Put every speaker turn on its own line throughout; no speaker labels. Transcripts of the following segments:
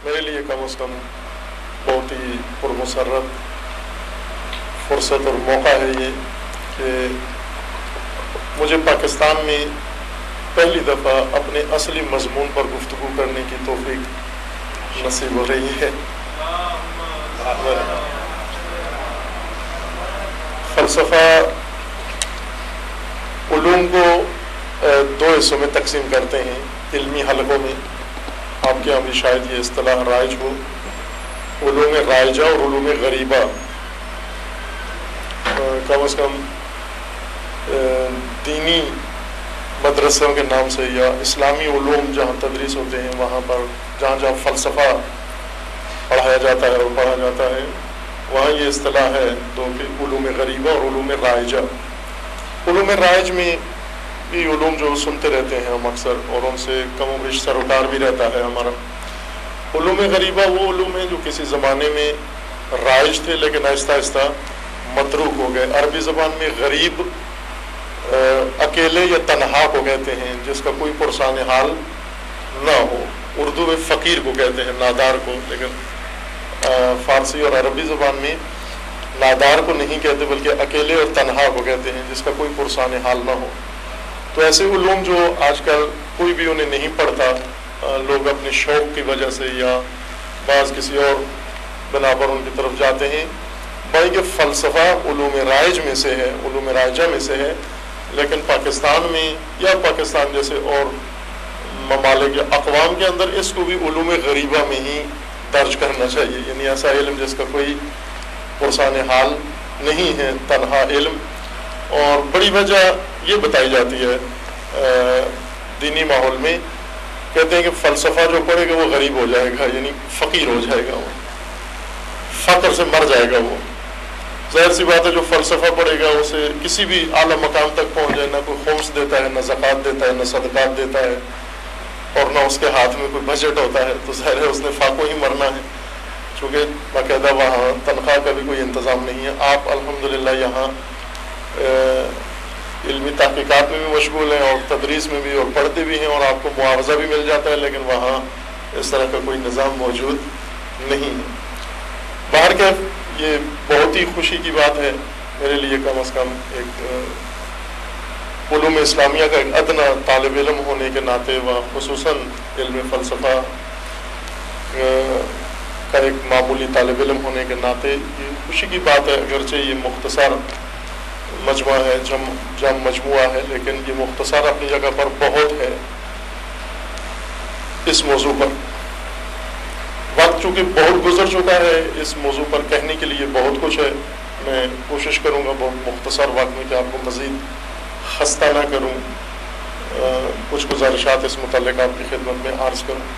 میرے لیے کم از کم بہت ہی پرمسرت فرصت اور موقع ہے یہ کہ مجھے پاکستان میں پہلی دفعہ اپنے اصلی مضمون پر گفتگو کرنے کی توفیق نصیب ہو رہی ہے۔ فلسفہ علوم کو دو حصوں میں تقسیم کرتے ہیں علمی حلقوں میں، آپ کے یہاں بھی شاید یہ اصطلاح رائج ہو، علوم رائجہ اور علوم غریبہ۔ کم از کم دینی مدرسوں کے نام سے یا اسلامی علوم جہاں تدریس ہوتے ہیں وہاں پر جہاں فلسفہ پڑھایا جاتا ہے اور پڑھا جاتا ہے وہاں یہ اصطلاح ہے دو کہ علوم غریبہ اور علوم رائجہ۔ علوم رائج میں بھی علوم جو سنتے رہتے ہیں ہم اکثر اور ان سے کم و بیش سروکار بھی رہتا ہے ہمارا۔ علوم غریبہ وہ علوم ہیں جو کسی زمانے میں رائج تھے لیکن آہستہ آہستہ متروک ہو گئے۔ عربی زبان میں غریب اکیلے یا تنہا کو کہتے ہیں جس کا کوئی پرسان حال نہ ہو۔ اردو میں فقیر کو کہتے ہیں، نادار کو، لیکن فارسی اور عربی زبان میں نادار کو نہیں کہتے بلکہ اکیلے اور تنہا کو کہتے ہیں جس کا کوئی پرسان حال نہ ہو۔ تو ایسے علوم جو آج کل کوئی بھی انہیں نہیں پڑھتا، لوگ اپنے شوق کی وجہ سے یا بعض کسی اور بنا پر ان کی طرف جاتے ہیں، بھائی کہ فلسفہ علوم رائج میں سے ہے، علوم رائجہ میں سے ہے، لیکن پاکستان میں یا پاکستان جیسے اور ممالک یا اقوام کے اندر اس کو بھی علوم غریبہ میں ہی درج کرنا چاہیے، یعنی ایسا علم جس کا کوئی پرسان حال نہیں ہے، تنہا علم۔ اور بڑی وجہ یہ بتائی جاتی ہے دینی ماحول میں، کہتے ہیں کہ فلسفہ جو پڑھے گا وہ غریب ہو جائے گا، یعنی فقیر ہو جائے گا، وہ فقر سے مر جائے گا۔ وہ ظاہر سی بات ہے جو فلسفہ پڑھے گا اسے کسی بھی اعلیٰ مقام تک پہنچ جائے، نہ کوئی خمس دیتا ہے، نہ زکوٰۃ دیتا ہے، نہ صدقات دیتا ہے، اور نہ اس کے ہاتھ میں کوئی بجٹ ہوتا ہے، تو ظاہر ہے اس نے فاقوں ہی مرنا ہے، چونکہ باقاعدہ وہاں تنخواہ کا بھی کوئی انتظام نہیں ہے۔ آپ الحمدللہ یہاں علمی تحقیقات میں بھی مشغول ہیں اور تدریس میں بھی، اور پڑھتے بھی ہیں، اور آپ کو معاوضہ بھی مل جاتا ہے، لیکن وہاں اس طرح کا کوئی نظام موجود نہیں ہے۔ باہر کے یہ بہت ہی خوشی کی بات ہے میرے لیے، کم از کم ایک علوم اسلامیہ کا ایک ادنا طالب علم ہونے کے ناطے و خصوصاً علم فلسفہ کا ایک معمولی طالب علم ہونے کے ناطے یہ خوشی کی بات ہے، اگرچہ یہ مختصر مجموعہ ہے، جم مجموعہ ہے، لیکن یہ مختصر اپنی جگہ پر بہت ہے اس موضوع پر۔ وقت چونکہ بہت گزر چکا ہے، اس موضوع پر کہنے کے لیے بہت کچھ ہے، میں کوشش کروں گا بہت مختصر وقت میں کہ آپ کو مزید خستہ نہ کروں، کچھ گزارشات اس متعلق آپ کی خدمت میں عرض کروں۔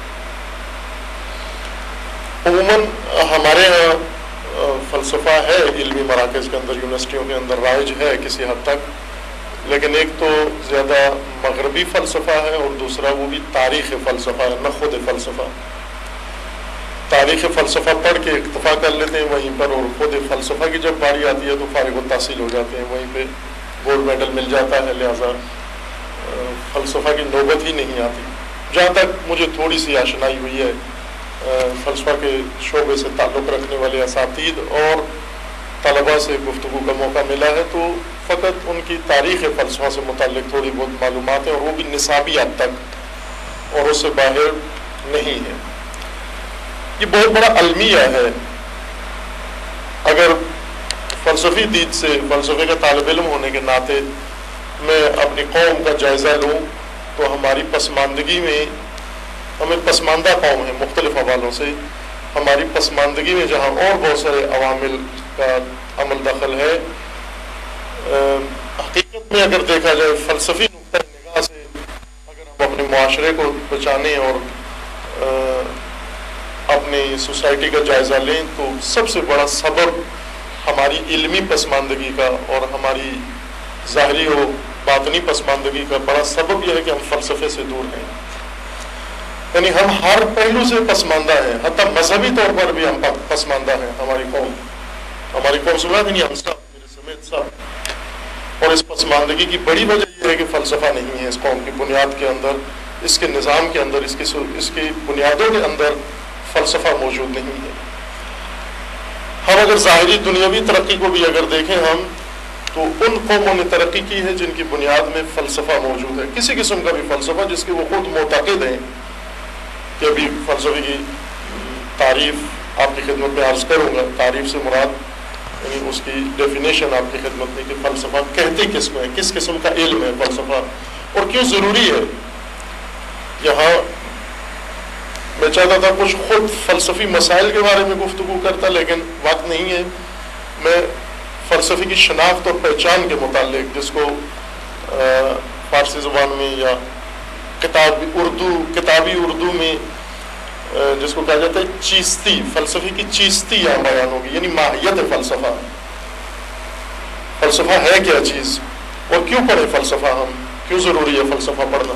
عموماً ہمارے ہاں فلسفہ ہے علمی مراکز کے اندر، یونیورسٹیوں کے اندر رائج ہے کسی حد تک، لیکن ایک تو زیادہ مغربی فلسفہ ہے اور دوسرا وہ بھی تاریخ فلسفہ ہے، نہ خود فلسفہ۔ تاریخ فلسفہ پڑھ کے اکتفا کر لیتے ہیں وہیں پر، اور خود فلسفہ کی جب باری آتی ہے تو فارغ التحصیل ہو جاتے ہیں، وہیں پہ گولڈ میڈل مل جاتا ہے، لہٰذا فلسفہ کی نوبت ہی نہیں آتی۔ جہاں تک مجھے تھوڑی سی آشنائی ہوئی ہے فلسفہ کے شعبے سے تعلق رکھنے والے اساتید اور طلباء سے گفتگو کا موقع ملا ہے، تو فقط ان کی تاریخ فلسفہ سے متعلق تھوڑی بہت معلومات ہیں، اور وہ بھی نصابی حد تک، اور اس سے باہر نہیں ہے۔ یہ بہت بڑا المیہ ہے۔ اگر فلسفی دید سے فلسفے کا طالب علم ہونے کے ناطے میں اپنی قوم کا جائزہ لوں تو ہماری پسماندگی میں، ہمیں پسماندہ قوم ہے مختلف حوالوں سے، ہماری پسماندگی میں جہاں اور بہت سارے عوامل کا عمل دخل ہے، حقیقت میں اگر دیکھا جائے فلسفی نقطۂ نگاہ سے اگر ہم اپنے معاشرے کو بچانے اور اپنی سوسائٹی کا جائزہ لیں تو سب سے بڑا سبب ہماری علمی پسماندگی کا اور ہماری ظاہری و باطنی پسماندگی کا بڑا سبب یہ ہے کہ ہم فلسفے سے دور ہیں، یعنی ہم ہر پہلو سے پسماندہ ہیں، حتیٰ مذہبی طور پر بھی ہم پسماندہ ہیں۔ ہماری قوم سمجھا نہیں، ہم سب میرے سمیت سب، اور اس پسماندگی کی بڑی وجہ یہ ہے کہ فلسفہ نہیں ہے اس قوم کی بنیاد کے اندر، اس کے نظام کے اندر، اس کی بنیادوں کے اندر فلسفہ موجود نہیں ہے۔ ہم اگر ظاہری دنیاوی ترقی کو بھی اگر دیکھیں ہم تو ان قوموں نے ترقی کی ہے جن کی بنیاد میں فلسفہ موجود ہے، کسی قسم کا بھی فلسفہ جس کے وہ خود معتقد ہیں کہ ابھی فلسفے کی تعریف آپ کی خدمت میں عرض کروں گا۔ تعریف سے مراد یعنی اس کی ڈیفینیشن آپ کی خدمت میں کہ فلسفہ کہتے کس کو ہے، کس قسم کا علم ہے فلسفہ اور کیوں ضروری ہے۔ یہاں میں چاہتا تھا کچھ خود فلسفی مسائل کے بارے میں گفتگو کرتا، لیکن وقت نہیں ہے۔ میں فلسفے کی شناخت اور پہچان کے متعلق، جس کو فارسی زبان میں یا کتابی اردو میں جس کو کہا جاتا ہے چیستی، فلسفے کی چیستی یہاں بیان ہوگی، یعنی ماہیت فلسفہ۔ فلسفہ ہے کیا چیز اور کیوں پڑھے فلسفہ، ہم کیوں ضروری ہے فلسفہ پڑھنا۔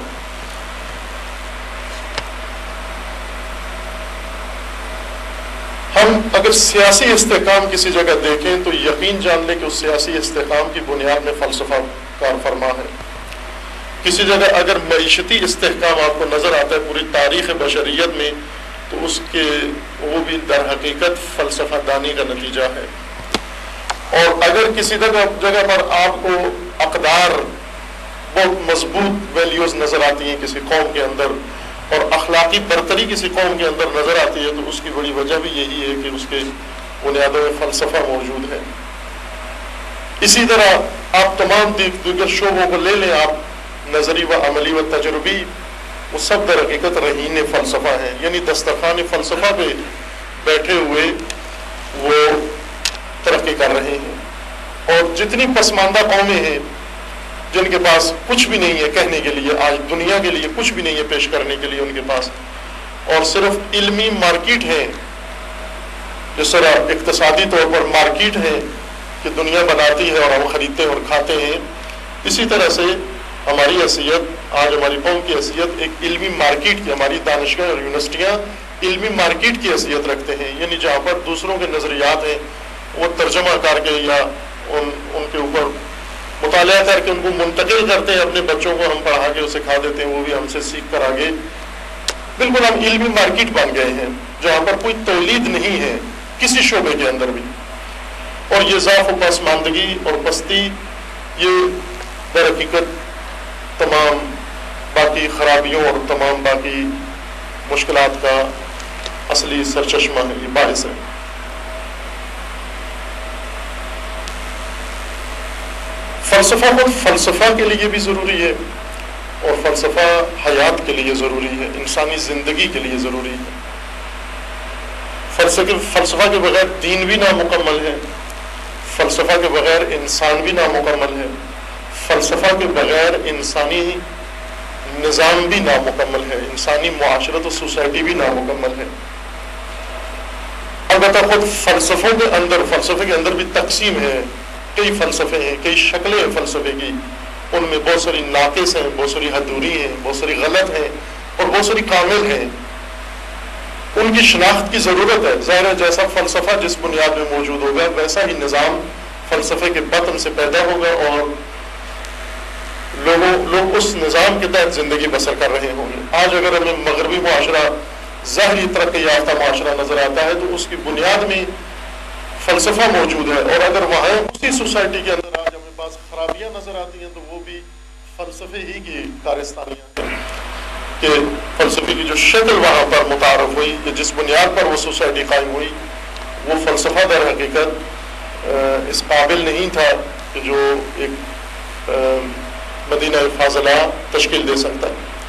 ہم اگر سیاسی استحکام کسی جگہ دیکھیں تو یقین جان لیں کہ اس سیاسی استحکام کی بنیاد میں فلسفہ کار فرما ہے۔ کسی جگہ اگر معیشتی استحکام آپ کو نظر آتا ہے پوری تاریخ بشریت میں تو اس کے وہ بھی در حقیقت فلسفہ دانی کا نتیجہ ہے۔ اور اگر کسی جگہ پر آپ کو اقدار بہت مضبوط ویلیوز نظر آتی ہیں کسی قوم کے اندر اور اخلاقی برتری کسی قوم کے اندر نظر آتی ہے تو اس کی بڑی وجہ بھی یہی ہے کہ اس کے بنیادوں میں فلسفہ موجود ہے۔ اسی طرح آپ تمام دیگر شعبوں کو لے لیں، آپ نظری و عملی و تجربی، وہ سب در حقیقت رہین فلسفہ ہیں، یعنی دسترخوان فلسفہ پہ بیٹھے ہوئے وہ ترقی کر رہے ہیں۔ اور جتنی پسماندہ قومیں ہیں جن کے پاس کچھ بھی نہیں ہے کہنے کے لیے، آج دنیا کے لیے کچھ بھی نہیں ہے پیش کرنے کے لیے ان کے پاس، اور صرف علمی مارکیٹ ہے، جس طرح اقتصادی طور پر مارکیٹ ہے کہ دنیا بناتی ہے اور ہم خریدتے ہیں اور کھاتے ہیں، اسی طرح سے ہماری حیثیت، آج ہماری قوم کی حیثیت ایک علمی مارکیٹ کی، ہماری دانشگاہ اور یونیورسٹیاں علمی مارکیٹ کی حیثیت رکھتے ہیں، یعنی جہاں پر دوسروں کے نظریات ہیں وہ ترجمہ کر کے یا ان کے اوپر مطالعہ کر کے ان کو منتقل کرتے ہیں اپنے بچوں کو، ہم پڑھا کے اسے سکھا دیتے ہیں، وہ بھی ہم سے سیکھ کر آگے بالکل ہم علمی مارکیٹ بن گئے ہیں جہاں پر کوئی تولید نہیں ہے کسی شعبے کے اندر بھی۔ اور یہ ضعف و پسماندگی اور پستی یہ در حقیقت تمام باقی خرابیوں اور تمام باقی مشکلات کا اصلی سرچشمہ ہے، یہ باعث ہے۔ فلسفہ خود فلسفہ کے لیے بھی ضروری ہے اور فلسفہ حیات کے لیے ضروری ہے، انسانی زندگی کے لیے ضروری ہے۔ فلسفہ کے بغیر دین بھی نامکمل ہے، فلسفہ کے بغیر انسان بھی نامکمل ہے، فلسفہ کے بغیر انسانی نظام بھی نامکمل ہے، انسانی معاشرت و سوسائٹی بھی نامکمل ہے۔ البتہ خود فلسفے کے اندر بھی تقسیم ہے، کئی فلسفے ہیں، کئی شکلیں ہیں فلسفے کی، ان میں بہت ساری ناقص ہیں، بہت ساری حدوری ہیں، بہت ساری غلط ہیں اور بہت ساری کامل ہیں۔ ان کی شناخت کی ضرورت ہے۔ ظاہر ہے جیسا فلسفہ جس بنیاد میں موجود ہوگا ویسا ہی نظام فلسفے کے بطن سے پیدا ہوگا اور لوگ اس نظام کے تحت زندگی بسر کر رہے ہوں گے۔ آج اگر ہمیں مغربی معاشرہ، ظاہری ترقی یافتہ معاشرہ نظر آتا ہے تو اس کی بنیاد میں فلسفہ موجود ہے، اور اگر وہاں اسی سوسائٹی کے اندر آج ہمیں پاس خرابیاں نظر آتی ہیں تو وہ بھی فلسفے ہی کی کارستانیاں ہیں کہ فلسفے کی جو شکل وہاں پر متعارف ہوئی کہ جس بنیاد پر وہ سوسائٹی قائم ہوئی وہ فلسفہ در حقیقت اس قابل نہیں تھا کہ جو ایک مدینہ فاضلہ تشکیل دے سکتا۔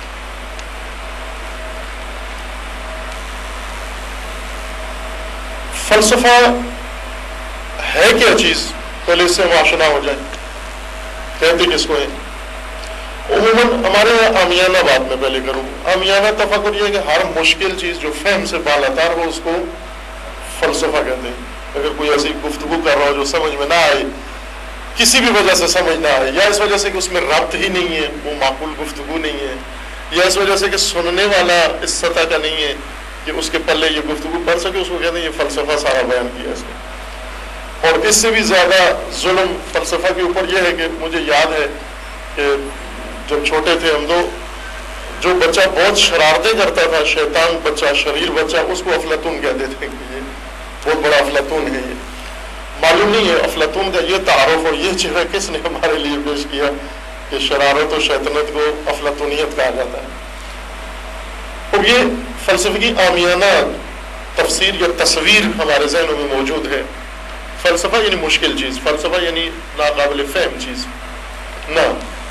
فلسفہ ہے کیا چیز، پہلے اس سے ہم آشنا ہو جائیں، کہتے کس کو ہیں؟ عموماً ہمارے یہاں عامیانہ بات میں پہلے کروں، عامیانہ تفکر یہ ہے کہ ہر مشکل چیز جو فہم سے بالاتر ہو اس کو فلسفہ کہتے ہیں۔ اگر کوئی ایسی گفتگو کر رہا ہو جو سمجھ میں نہ آئے، کسی بھی وجہ سے سمجھ نہ آئے، یا اس وجہ سے کہ اس میں ربط ہی نہیں ہے، وہ معقول گفتگو نہیں ہے، یا اس وجہ سے کہ سننے والا اس سطح کا نہیں ہے کہ اس کے پلے یہ گفتگو پڑھ سکے، اس کو کہتے ہیں یہ فلسفہ سارا بیان کیا اس نے۔ اور اس سے بھی زیادہ ظلم فلسفہ کے اوپر یہ ہے کہ مجھے یاد ہے کہ جب چھوٹے تھے ہم دو، جو بچہ بہت شرارتیں کرتا تھا، شیطان بچہ، شریر بچہ، اس کو افلاطون کہتے تھے کہ یہ بہت بڑا افلاطون ہے۔ یہ معلوم نہیں ہے افلاطون کا یہ تعارف اور یہ چہرہ کس نے ہمارے لیے پیش کیا کہ شرارت و شیطنت کو افلاطونیت کہا جاتا ہے۔ اور یہ فلسفے کی عامیانہ تفسیر یا تصویر ہمارے ذہنوں میں موجود ہے۔ فلسفہ یعنی مشکل چیز، فلسفہ یعنی ناقابل فہم چیز، نہ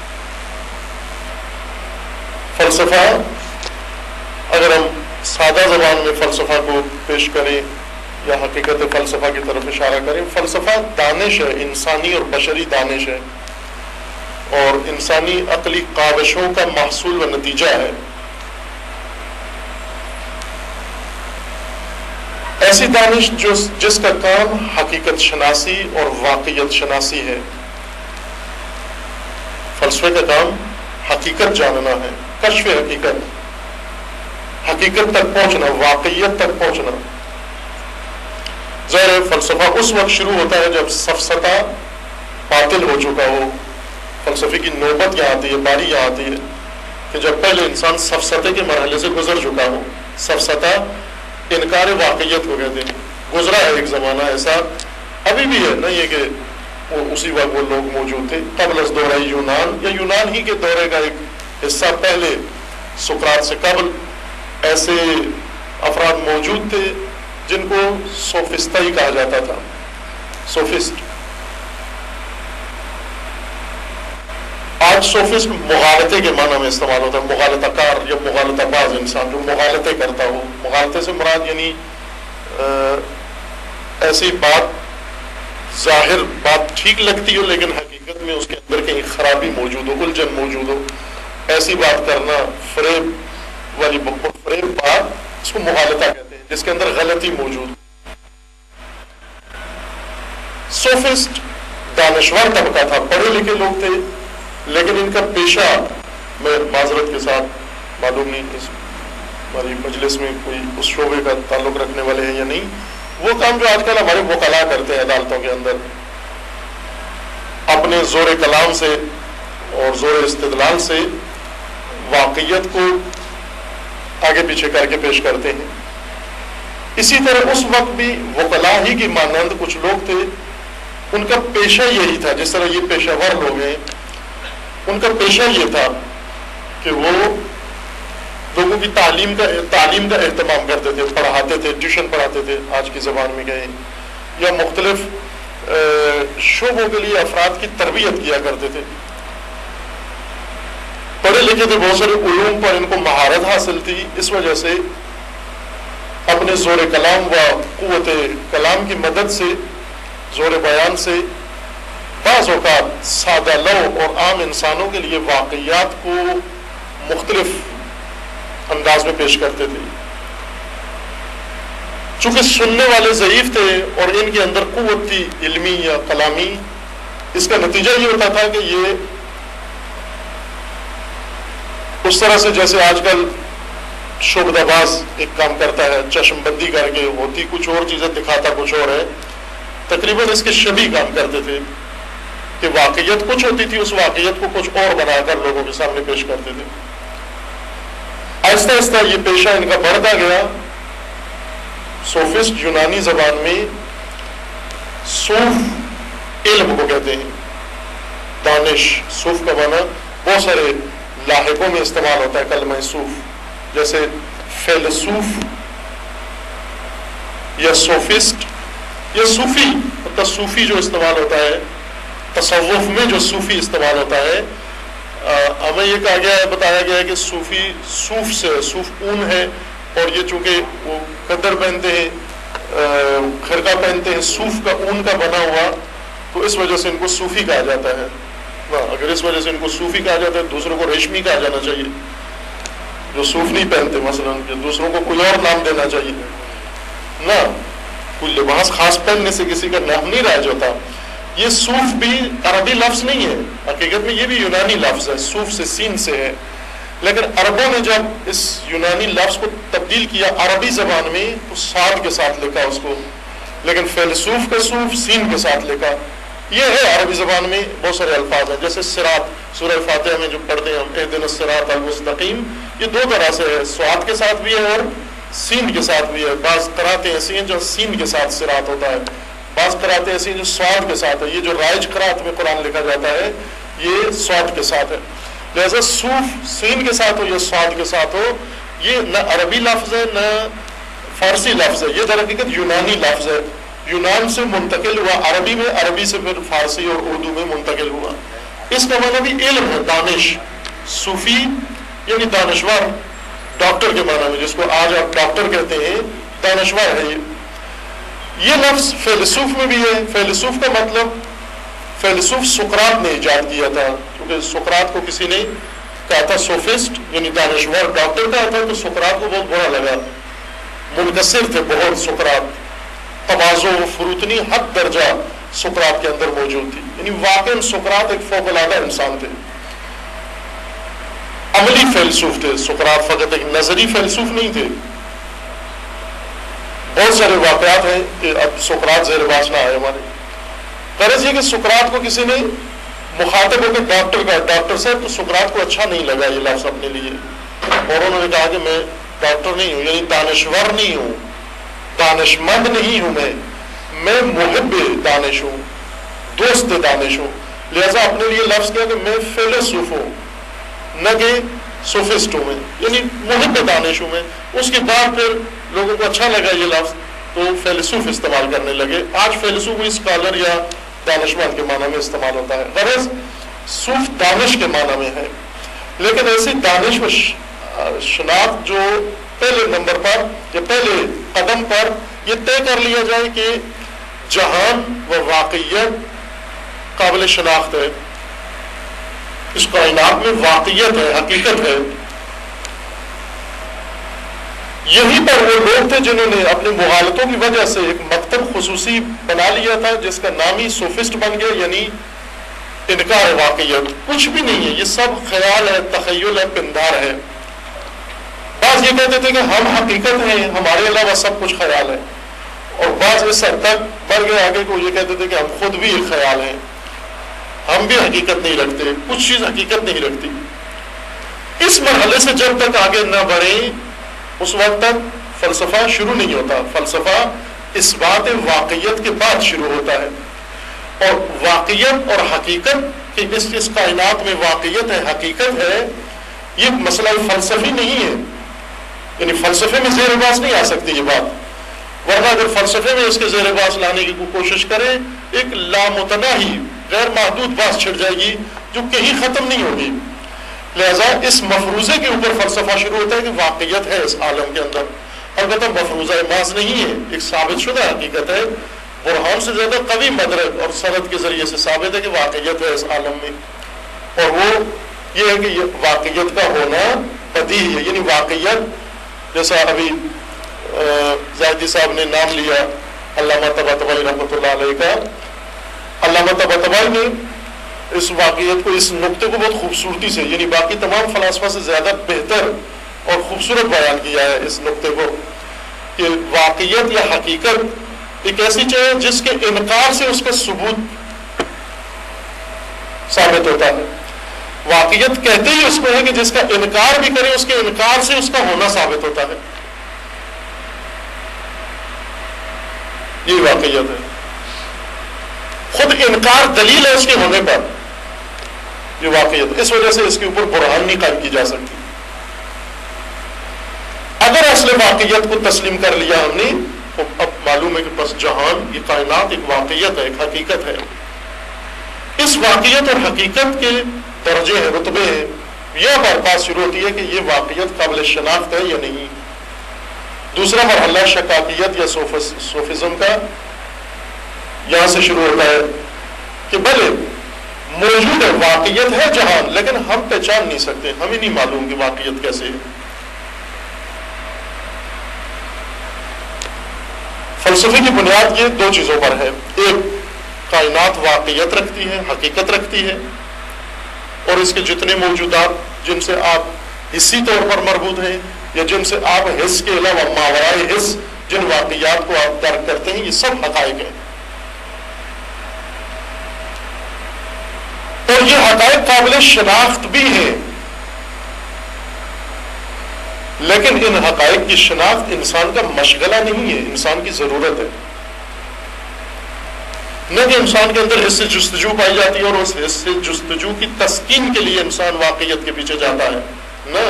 فلسفہ اگر ہم سادہ زبان میں فلسفہ کو پیش کریں یا حقیقت فلسفہ کی طرف اشارہ کریں، فلسفہ دانش ہے، انسانی اور بشری دانش ہے، اور انسانی عقلی کاوشوں کا محصول و نتیجہ ہے۔ ایسی دانش جس کا کام حقیقت شناسی اور واقعیت شناسی ہے۔ فلسفے کا کام حقیقت جاننا ہے، کشف حقیقت، حقیقت تک پہنچنا، واقعیت تک پہنچنا۔ ظاہر فلسفہ اس وقت شروع ہوتا ہے جب سفسطہ باطل ہو چکا ہو۔ فلسفے کی نوبت یہاں آتی ہے، باری یہاں آتی ہے کہ جب پہلے انسان سفسطے کے مرحلے سے گزر چکا ہو۔ سفسطہ انکار واقعیت کو کہتے ہیں۔ گزرا ہے ایک زمانہ ایسا، ابھی بھی ہے، نہیں ہے کہ اسی وقت وہ لوگ موجود تھے۔ قبل از دورہ یونان یا یونان ہی کے دورے کا ایک حصہ پہلے، سقراط سے قبل ایسے افراد موجود تھے جن کو سوفستا ہی کہا جاتا تھا، سوفسٹ۔ آج سوفسٹ مغالطے کے معنی میں استعمال ہوتا ہے، مغالطہ کار یا مغالطہ باز انسان جو مغالطے کرتا ہو۔ مغالطے سے مراد یعنی ایسی بات، ظاہر بات ٹھیک لگتی ہو لیکن حقیقت میں اس کے اندر کہیں خرابی موجود ہو، الجھن موجود ہو، ایسی بات کرنا، فریب والی فریب بات، اس کو مغالطہ کہتے ہیں، جس کے اندر غلطی موجود۔ سوفسٹ دانشور طبقہ تھا، پڑھے لکھے لوگ تھے، لیکن ان کا پیشہ، میں معذرت کے ساتھ، معلوم نہیں اس ہماری مجلس میں کوئی اس شعبے کا تعلق رکھنے والے ہیں یا نہیں، وہ کام جو آج کل ہمارے وکلاء کرتے ہیں عدالتوں کے اندر، اپنے زور کلام سے اور زور استدلال سے واقعیت کو آگے پیچھے کر کے پیش کرتے ہیں۔ اسی طرح اس وقت بھی وکلاء ہی کی مانند کچھ لوگ تھے، ان کا پیشہ یہی تھا، جس طرح یہ پیشہ ور لوگ ہیں، ان کا پیشہ یہ تھا کہ وہ لوگوں کی تعلیم کا اہتمام کرتے تھے، پڑھاتے تھے، ٹیوشن پڑھاتے تھے آج کی زبان میں کہیں، یا مختلف شعبوں کے لیے افراد کی تربیت کیا کرتے تھے۔ پڑھے لکھے تھے، بہت سارے علوم پر ان کو مہارت حاصل تھی، اس وجہ سے اپنے زور کلام و قوت کلام کی مدد سے، زور بیان سے، بعض اوقات سادہ لو اور عام انسانوں کے لیے واقعات کو مختلف انداز میں پیش کرتے تھے۔ چونکہ سننے والے ضعیف تھے اور ان کے اندر قوت تھی علمی یا کلامی، اس کا نتیجہ یہ ہوتا تھا کہ یہ اس طرح سے جیسے آج کل شعبدہ باز ایک کام کرتا ہے، چشم بندی کر کے، ہوتی کچھ اور چیزیں دکھاتا کچھ اور ہے، تقریباً اس کے شبیہ کام کرتے تھے کہ واقعیت کچھ ہوتی تھی، اس واقعیت کو کچھ اور بنا کر لوگوں کے سامنے پیش کرتے تھے۔ آہستہ آہستہ یہ پیشہ ان کا بڑھتا گیا۔ سوفسٹ یونانی زبان میں صوف علم کو کہتے ہیں، دانش، صوف کا معنی بہت سارے لاحقوں میں استعمال ہوتا ہے کلمہ صوف، جیسے فیلسوف یا سوفسٹ یا صوفی، مطلب صوفی جو استعمال ہوتا ہے، تصوف میں جو صوفی استعمال ہوتا ہے، ہمیں یہ کہا گیا ہے، بتایا گیا ہے کہ صوفی صوف سے، صوف اون ہے، اور یہ چونکہ وہ قدر پہنتے ہیں، خرقہ پہنتے ہیں صوف کا اون کا بنا ہوا، تو اس وجہ سے ان کو صوفی کہا جاتا ہے۔ اگر اس وجہ سے ان کو صوفی کہا جاتا ہے، دوسروں کو ریشمی کہا جانا چاہیے، جو صوف نہیں پہنتے مثلا، دوسروں کو کوئی اور نام دینا چاہیے نہ، کوئی لباس خاص پہننے سے کسی کا نام نہیں رائج ہوتا۔ یہ صوف بھی عربی لفظ نہیں ہے، حقیقت میں یہ بھی یونانی لفظ ہے، صوف سے سین سے ہے، لیکن عربوں نے جب اس یونانی لفظ کو تبدیل کیا عربی زبان میں تو صاد کے ساتھ لکھا اس کو، لیکن فیلسوف کا صوف سین کے ساتھ لکھا۔ یہ ہے عربی زبان میں بہت سارے الفاظ ہیں، جیسے صراط، سورہ فاتحہ میں جو پڑھتے ہیں ہم، اہدنا الصراط المستقیم، یہ دو طرح سے ہے، سواد کے ساتھ بھی ہے اور سین کے ساتھ بھی ہے. بعض قرأتیں ایسی ہیں جو سین کے ساتھ صراط ہوتا ہے، بعض قرأتیں ایسی ہیں جو سواد کے ساتھ ہے. یہ جو رائج قرأت میں قرآن لکھا جاتا ہے یہ سواد کے ساتھ ہے. لہذا صوف سین کے ساتھ ہو یا سواد کے ساتھ ہو، یہ نہ عربی لفظ ہے نہ فارسی لفظ ہے، یہ در حقیقت یونانی لفظ ہے. یونان سے منتقل ہوا عربی میں، عربی سے پھر فارسی اور اردو میں منتقل ہوا. اس کا معنی بھی علم ہے، دانش. صوفی یعنی دانشور، ڈاکٹر کے معنی میں، جس کو آج آپ ڈاکٹر کہتے ہیں، دانشور ہے. یہ لفظ فیلسوف میں بھی ہے. فیلسوف کا مطلب، فیلسوف سقراط نے ایجاد کیا تھا، کیونکہ سقراط کو کسی نے کہا تھا سوفسٹ یعنی دانشور. ڈاکٹر کہا تھا تو سقراط کو بہت برا لگا. منکسر تھے بہت سقراط، تواضع و فروتنی حد درجہ سقراط کے اندر موجود تھی. یعنی واقعی سقراط ایک فوق العادہ انسان تھے، عملی فیلسوف تھے. سقراط فقط ایک نظری فیلسوف نہیں تھے. بہت سارے واقعات ہیں کہ اب سقراط زیر بحث نہ آئے ہمارے. غرض یہ کہ سقراط کو کسی نے مخاطب ہو کے ڈاکٹر کا، ڈاکٹر صاحب، تو سقراط کو اچھا نہیں لگا یہ لفظ اپنے لیے، اور انہوں نے کہا کہ میں ڈاکٹر نہیں ہوں، یعنی دانشور نہیں ہوں، دانش مند نہیں ہوں، میں محب دانش ہوں، دوست دانش ہوں. لہذا اپنے لیے لفظ کیا کہ میں فیلسوف ہوں، نہ کہ سوفسٹ ہوں، میں یعنی محب دانش ہوں میں. اس کے بعد پھر لوگوں کو اچھا لگا یہ لفظ تو فیلسوف استعمال کرنے لگے. آج فیلسوف بھی اسکالر یا دانشمند کے معنی میں استعمال ہوتا ہے. غرض صوف دانش کے معنی میں ہے، لیکن ایسی دانش و شناخت جو پہلے نمبر پر یا پہلے قدم پر یہ طے کر لیا جائے کہ جہان و واقعیت قابل شناخت ہے، اس کائنات میں واقعیت ہے، حقیقت ہے. یہی پر وہ لوگ تھے جنہوں نے اپنے مغالطوں کی وجہ سے ایک مکتب خصوصی بنا لیا تھا جس کا نام ہی سوفسٹ بن گیا، یعنی انکار واقعیت. کچھ بھی نہیں ہے، یہ سب خیال ہے، تخیل ہے، پندار ہے. بعض یہ کہتے تھے کہ ہم حقیقت ہیں، ہمارے علاوہ سب کچھ خیال ہے، اور بعض اس حد تک بڑھ گئے آگے کو یہ کہتے تھے کہ ہم خود بھی ایک خیال ہیں، ہم بھی حقیقت نہیں رکھتے، کچھ چیز حقیقت نہیں رکھتی. اس مرحلے سے جب تک آگے نہ بڑھیں اس وقت تک فلسفہ شروع نہیں ہوتا. فلسفہ اس بات واقعیت کے بعد شروع ہوتا ہے، اور واقعیت اور حقیقت کہ اس کائنات میں واقعیت ہے، حقیقت ہے، یہ مسئلہ فلسفی نہیں ہے. یعنی فلسفے میں زیر باز نہیں آ سکتی یہ بات، ورنہ اگر فلسفے میں اس کے زیر باز لانے کی کوشش کریں ایک لامتناہی غیر محدود باز چھڑ جائے گی جو کہیں ختم نہیں ہوگی. لہذا اس مفروضے کے اوپر فلسفہ شروع ہوتا ہے کہ واقعیت ہے اس عالم کے اندر. البتہ مفروضہ محض نہیں ہے، ایک ثابت شدہ حقیقت ہے، برہان سے زیادہ قوی مدرک اور سند کے ذریعے سے ثابت ہے کہ واقعیت ہے اس عالم میں. اور وہ یہ ہے کہ یہ واقعیت کا ہونا بدیہی ہے. یعنی واقعیت جیسا ابھی زاہدی صاحب نے نام لیا علامہ طباطبائی رحمۃ اللہ علیہ کا، علامہ طباطبائی نے اس واقعیت کو، اس نقطے کو بہت خوبصورتی سے، یعنی باقی تمام فلاسفہ سے زیادہ بہتر اور خوبصورت بیان کیا ہے اس نقطے کو کہ واقعیت یا حقیقت ایک ایسی چیز ہے جس کے انکار سے اس کا ثبوت ثابت ہوتا ہے. واقعیت کہتے ہی اس کو ہے کہ جس کا انکار بھی کرے اس کے انکار سے اس کا ہونا ثابت ہوتا ہے. یہ واقعیت ہے. خود انکار دلیل ہے اس کے ہونے پر، یہ واقعیت. اس وجہ سے اس کے اوپر برہان نہیں قائم کی جا سکتی. اگر اصل واقعیت کو تسلیم کر لیا ہم نے تو اب معلوم ہے کہ بس جہان، یہ کائنات ایک واقعیت ہے، ایک حقیقت ہے. اس واقعیت اور حقیقت کے درجے ہیں، رتبے ہیں. یہ بات شروع ہوتی ہے کہ یہ واقعیت قابل شناخت ہے یا نہیں. دوسرا مرحلہ شکاکیت یا صوفزم کا یہاں سے شروع ہوتا ہے کہ بھلے موجود ہے، واقعیت ہے جہان، لیکن ہم پہچان نہیں سکتے، ہمیں نہیں معلوم کہ واقعیت کیسے ہے. فلسفے کی بنیاد یہ دو چیزوں پر ہے. ایک، کائنات واقعیت رکھتی ہے، حقیقت رکھتی ہے، اور اس کے جتنے موجودات جن سے آپ حصی طور پر مربوط ہیں یا جن سے آپ حس کے علاوہ ماورائے حس جن واقعیات کو آپ درک کرتے ہیں، یہ سب حقائق ہیں. اور یہ حقائق قابل شناخت بھی ہیں. لیکن ان حقائق کی شناخت انسان کا مشغلہ نہیں ہے، انسان کی ضرورت ہے، نہ کہ انسان کے اندر حصے جستجو پائی جاتی ہے اور اس حصے جستجو کی تسکین کے لیے انسان واقعیت کے پیچھے جاتا ہے، نہ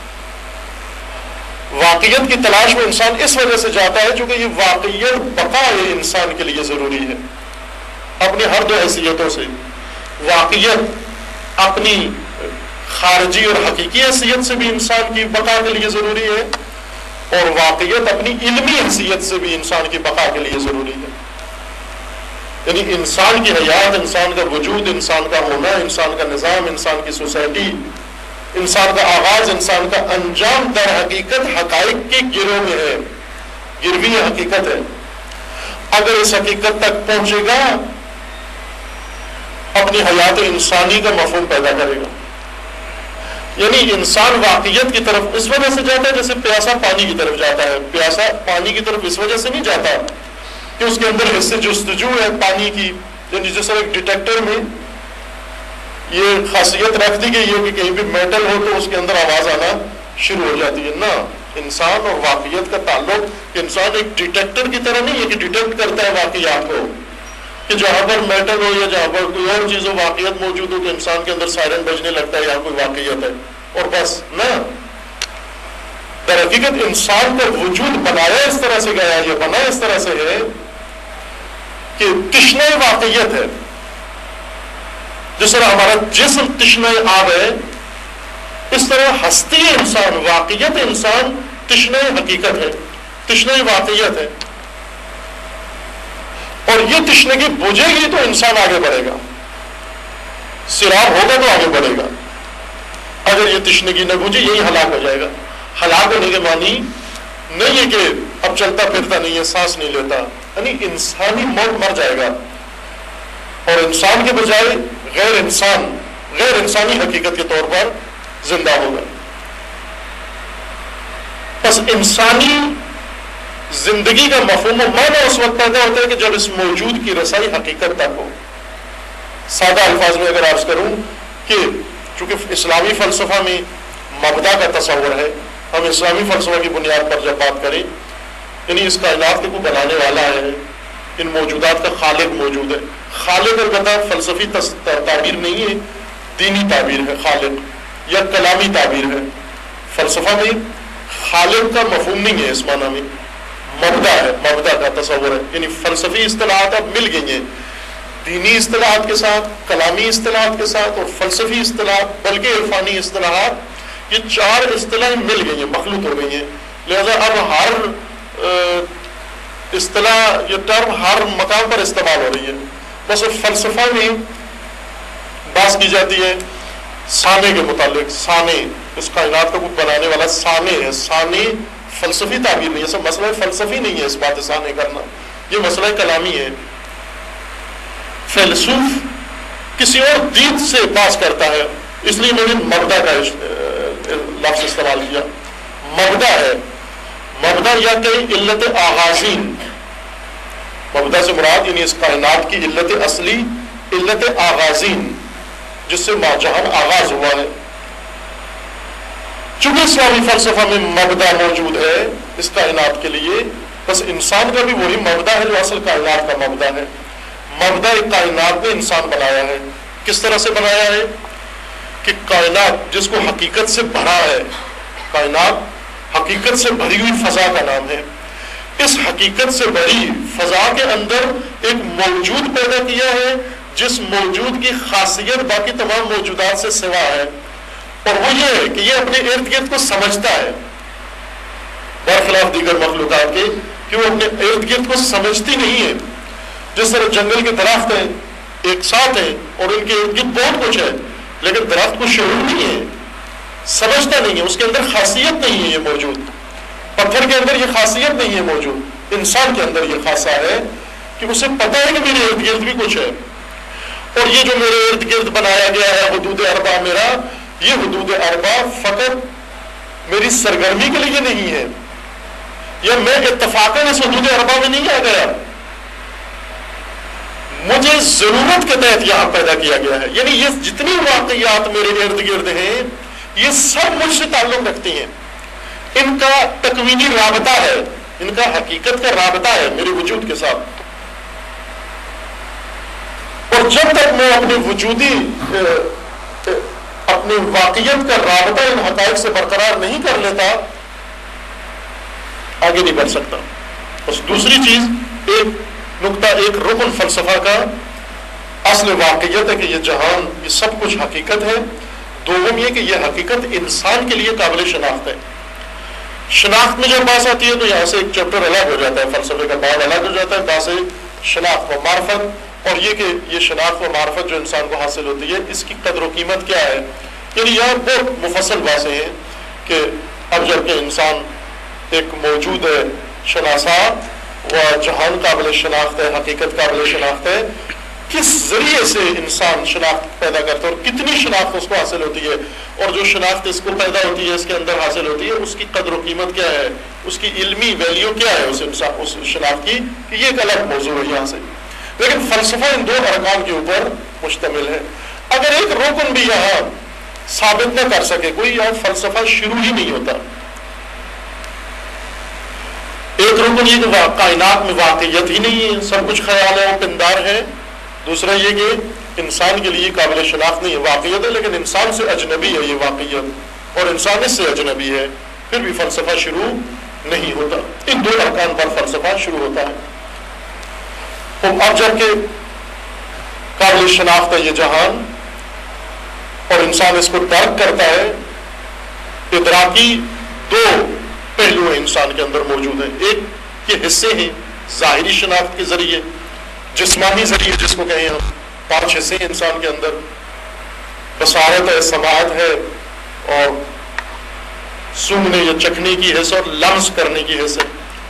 واقعیت کی تلاش میں انسان اس وجہ سے جاتا ہے چونکہ یہ واقعیت بقا انسان کے لیے ضروری ہے اپنی ہر دو حیثیتوں سے، واقعیت اپنی خارجی اور حقیقی حیثیت سے بھی انسان کی بقا کے لیے ضروری ہے، اور واقعیت اپنی علمی حیثیت سے بھی انسان کی بقا کے لیے ضروری ہے۔ یعنی انسان کی حیات، انسان کا وجود، انسان کا ہونا، انسان کا نظام، انسان کی سوسائٹی، انسان کا آغاز، انسان کا انجام در حقیقت حقائق کے گروہ میں ہے، گروی حقیقت ہے۔ اگر اس حقیقت تک پہنچے گا اپنی حیات انسانی کا مفہوم پیدا کرے گا۔ یعنی انسان واقعیت کی طرف اس وجہ سے جاتا ہے جیسے پیاسا پانی کی طرف جاتا ہے، پیاسا پانی کی طرف اس وجہ سے نہیں جاتا کہ اس کے اندر حصے جستجو ہے پانی کی، یعنی جس طرح ایک ڈیٹیکٹر میں یہ خاصیت رکھ دی گئی ہے کہ کہیں بھی میٹل ہو تو اس کے اندر آواز آنا شروع ہو جاتی ہے، نہ انسان اور واقعیت کا تعلق انسان ایک ڈیٹیکٹر کی طرح نہیں ہے کہ ڈیٹیکٹ کرتا ہے واقعات کو، کہ جہاں پر میٹل ہو یا جہاں پر کوئی اور چیز ہو واقعیت موجود ہو تو انسان کے اندر سائرن بجنے لگتا ہے یہاں کوئی واقعیت ہے اور بس، نہ در حقیقت انسان کا وجود بنایا اس طرح سے گیا ہے، بنا اس طرح سے ہے کہ تشنہ واقعیت ہے، جس طرح ہمارا جسم تشنہ آب ہے اس طرح ہستی انسان، واقعیت انسان تشنہ حقیقت ہے، تشنہ واقعیت ہے، اور یہ تشنگی بجھے گی تو انسان آگے بڑھے گا، سیراب ہوگا تو آگے بڑھے گا، اگر یہ تشنگی نہ بجھے یہی ہلاک ہو جائے گا۔ ہلاک ہونے کے معنی نہیں ہے کہ اب چلتا پھرتا نہیں ہے، سانس نہیں لیتا، یعنی انسانی موت مر جائے گا اور انسان کے بجائے غیر انسانی حقیقت کے طور پر زندہ ہوگا۔ بس انسانی زندگی کا مفہوم و معنی اس وقت پیدا ہوتا ہے کہ جب اس موجود کی رسائی حقیقت تک ہو۔ سادہ الفاظ میں اگر عرض کروں کہ چونکہ اسلامی فلسفہ میں مبدا کا تصور ہے، ہم اسلامی فلسفہ کی بنیاد پر جب بات کریں یعنی اس کائنات کے کوئی بنانے والا ہے، ان موجودات کا خالق موجود ہے۔ خالق البتہ فلسفی تعبیر نہیں ہے، دینی تعبیر ہے، خالق یا کلامی تعبیر ہے۔ فلسفہ میں خالق کا مفہوم نہیں ہے، اس معنی میں مبدا ہے، مبدا کا تصور ہے، یعنی فلسفی اصطلاحات اب مل گئی ہیں دینی اصطلاحات کے ساتھ، کلامی اصطلاحات کے ساتھ اور فلسفی اصطلاحات بلکہ عرفانی اصطلاحات، یہ چار اصطلاحیں مل گئی ہیں، مخلوط ہو گئی ہیں، لہذا اب ہر اصطلاح یہ ٹرم ہر مقام پر استعمال ہو رہی ہے۔ بس فلسفہ میں بات کی جاتی ہے سانے کے متعلق، سانے اس کائنات کا کوئی بنانے والا سانے ہے، سانے فلسفی تعبیر نہیں ہے، سب مسئلہ فلسفی نہیں ہے اس بات سانے کرنا، یہ مسئلہ کلامی ہے۔ فیلسوف کسی اور دید سے باز کرتا ہے، اس لیے میں نے مبدا کا لفظ استعمال کیا۔ مبدا ہے، مبدا یا کہ علت آغازین، مبدا سے مراد یعنی اس کائنات کی علت اصلی، علت آغازین جس سے جہان آغاز ہوا ہے۔ چونکہ اسلامی فلسفہ میں مبدا موجود ہے اس کائنات کے لیے، بس انسان کا بھی وہی مبدا ہے جو اصل کائنات کا مبدا ہے۔ مبدا کائنات نے انسان بنایا ہے، کس طرح سے بنایا ہے کہ کائنات جس کو حقیقت سے بھرا ہے، کائنات حقیقت سے بھری ہوئی فضا کا نام ہے، اس حقیقت سے بھری فضا کے اندر ایک موجود پیدا کیا ہے جس موجود کی خاصیت باقی تمام موجودات سے سوا ہے، اور وہ یہ ہے کہ یہ اپنے ارد گرد کو سمجھتا ہے، برخلاف دیگر مخلوقات کے کہ وہ اپنے ارد گرد کو سمجھتی نہیں ہے۔ جس طرح جنگل کے درخت ہیں ایک ساتھ ہیں اور ان کے ارد گرد بہت کچھ ہے، لیکن درخت کو شعور نہیں ہے، سمجھتا نہیں ہے، اس کے اندر خاصیت نہیں ہے یہ موجود، پتھر کے اندر یہ خاصیت نہیں ہے موجود، انسان کے اندر یہ خاصہ ہے کہ اسے پتہ ہے کہ میرے ارد گرد بھی کچھ ہے، اور یہ جو میرے ارد گرد بنایا گیا ہے حدود اربع میرا، یہ حدود اربع فقط میری سرگرمی کے لیے نہیں ہے، یا میں اتفاقاً اس حدود اربع میں نہیں آ گیا، مجھے ضرورت کے تحت یہاں پیدا کیا گیا ہے۔ یعنی یہ جتنی واقعات میرے ارد گرد ہیں یہ سب مجھ سے تعلق رکھتی ہیں، ان کا تکوینی رابطہ ہے، ان کا حقیقت کا رابطہ ہے میرے وجود کے ساتھ، اور جب تک میں اپنی وجودی اپنی واقعیت کا رابطہ ان حقائق سے برقرار نہیں کر لیتا آگے نہیں بڑھ سکتا۔ بس دوسری چیز، ایک نقطہ، ایک رکن فلسفہ کا اصل واقعیت ہے کہ یہ جہان، یہ سب کچھ حقیقت ہے۔ دوم یہ کہ یہ حقیقت انسان کے لیے قابل شناخت ہے۔ شناخت میں جب بات آتی ہے تو یہاں سے ایک چیپٹر الگ ہو جاتا ہے، فلسفے کا باب الگ ہو جاتا ہے، بات سے شناخت و معرفت، اور یہ کہ یہ شناخت و معرفت جو انسان کو حاصل ہوتی ہے اس کی قدر و قیمت کیا ہے۔ یعنی یہاں بہت مفصل باتیں ہیں کہ اب جب کہ انسان ایک موجود ہے شناسا و جہان قابل شناخت ہے، حقیقت قابل شناخت ہے، کس ذریعے سے انسان شناخت پیدا کرتا ہے اور کتنی شناخت اس کو حاصل ہوتی ہے، اور جو شناخت اس کو پیدا ہوتی ہے، اس کے اندر حاصل ہوتی ہے، اس کی قدر و قیمت کیا ہے، اس کی علمی ویلیو کیا ہے اس شناخت کی، کہ یہ ایک الگ موضوع ہے یہاں سے۔ لیکن فلسفہ ان دو ارکان کے اوپر مشتمل ہے۔ اگر ایک رکن بھی یہاں ثابت نہ کر سکے کوئی، یہاں فلسفہ شروع ہی نہیں ہوتا۔ ایک رکن یہ کہ کائنات میں واقعیت ہی نہیں ہے، سب کچھ خیال ہے، پندار ہے۔ دوسرا یہ کہ انسان کے لیے قابل شناخت نہیں ہے، واقعیت ہے لیکن انسان سے اجنبی ہے یہ واقعیت، اور انسان اس سے اجنبی ہے، پھر بھی فلسفہ شروع نہیں ہوتا۔ ان دو ارکان پر فلسفہ شروع ہوتا ہے۔ اب جب کہ قابل شناخت ہے یہ جہان اور انسان اس کو درک کرتا ہے، ادراکی دو پہلو ہیں انسان کے اندر موجود ہیں۔ ایک کے حصے ہیں ظاہری شناخت کے ذریعے، جسمانی ذریعے جس کو کہیں ہم، 5 حصے ہیں انسان کے اندر، بصارت ہے، سماعت ہے، اور سونگنے یا چکھنے کی حص اور لمس کرنے کی حص ہے۔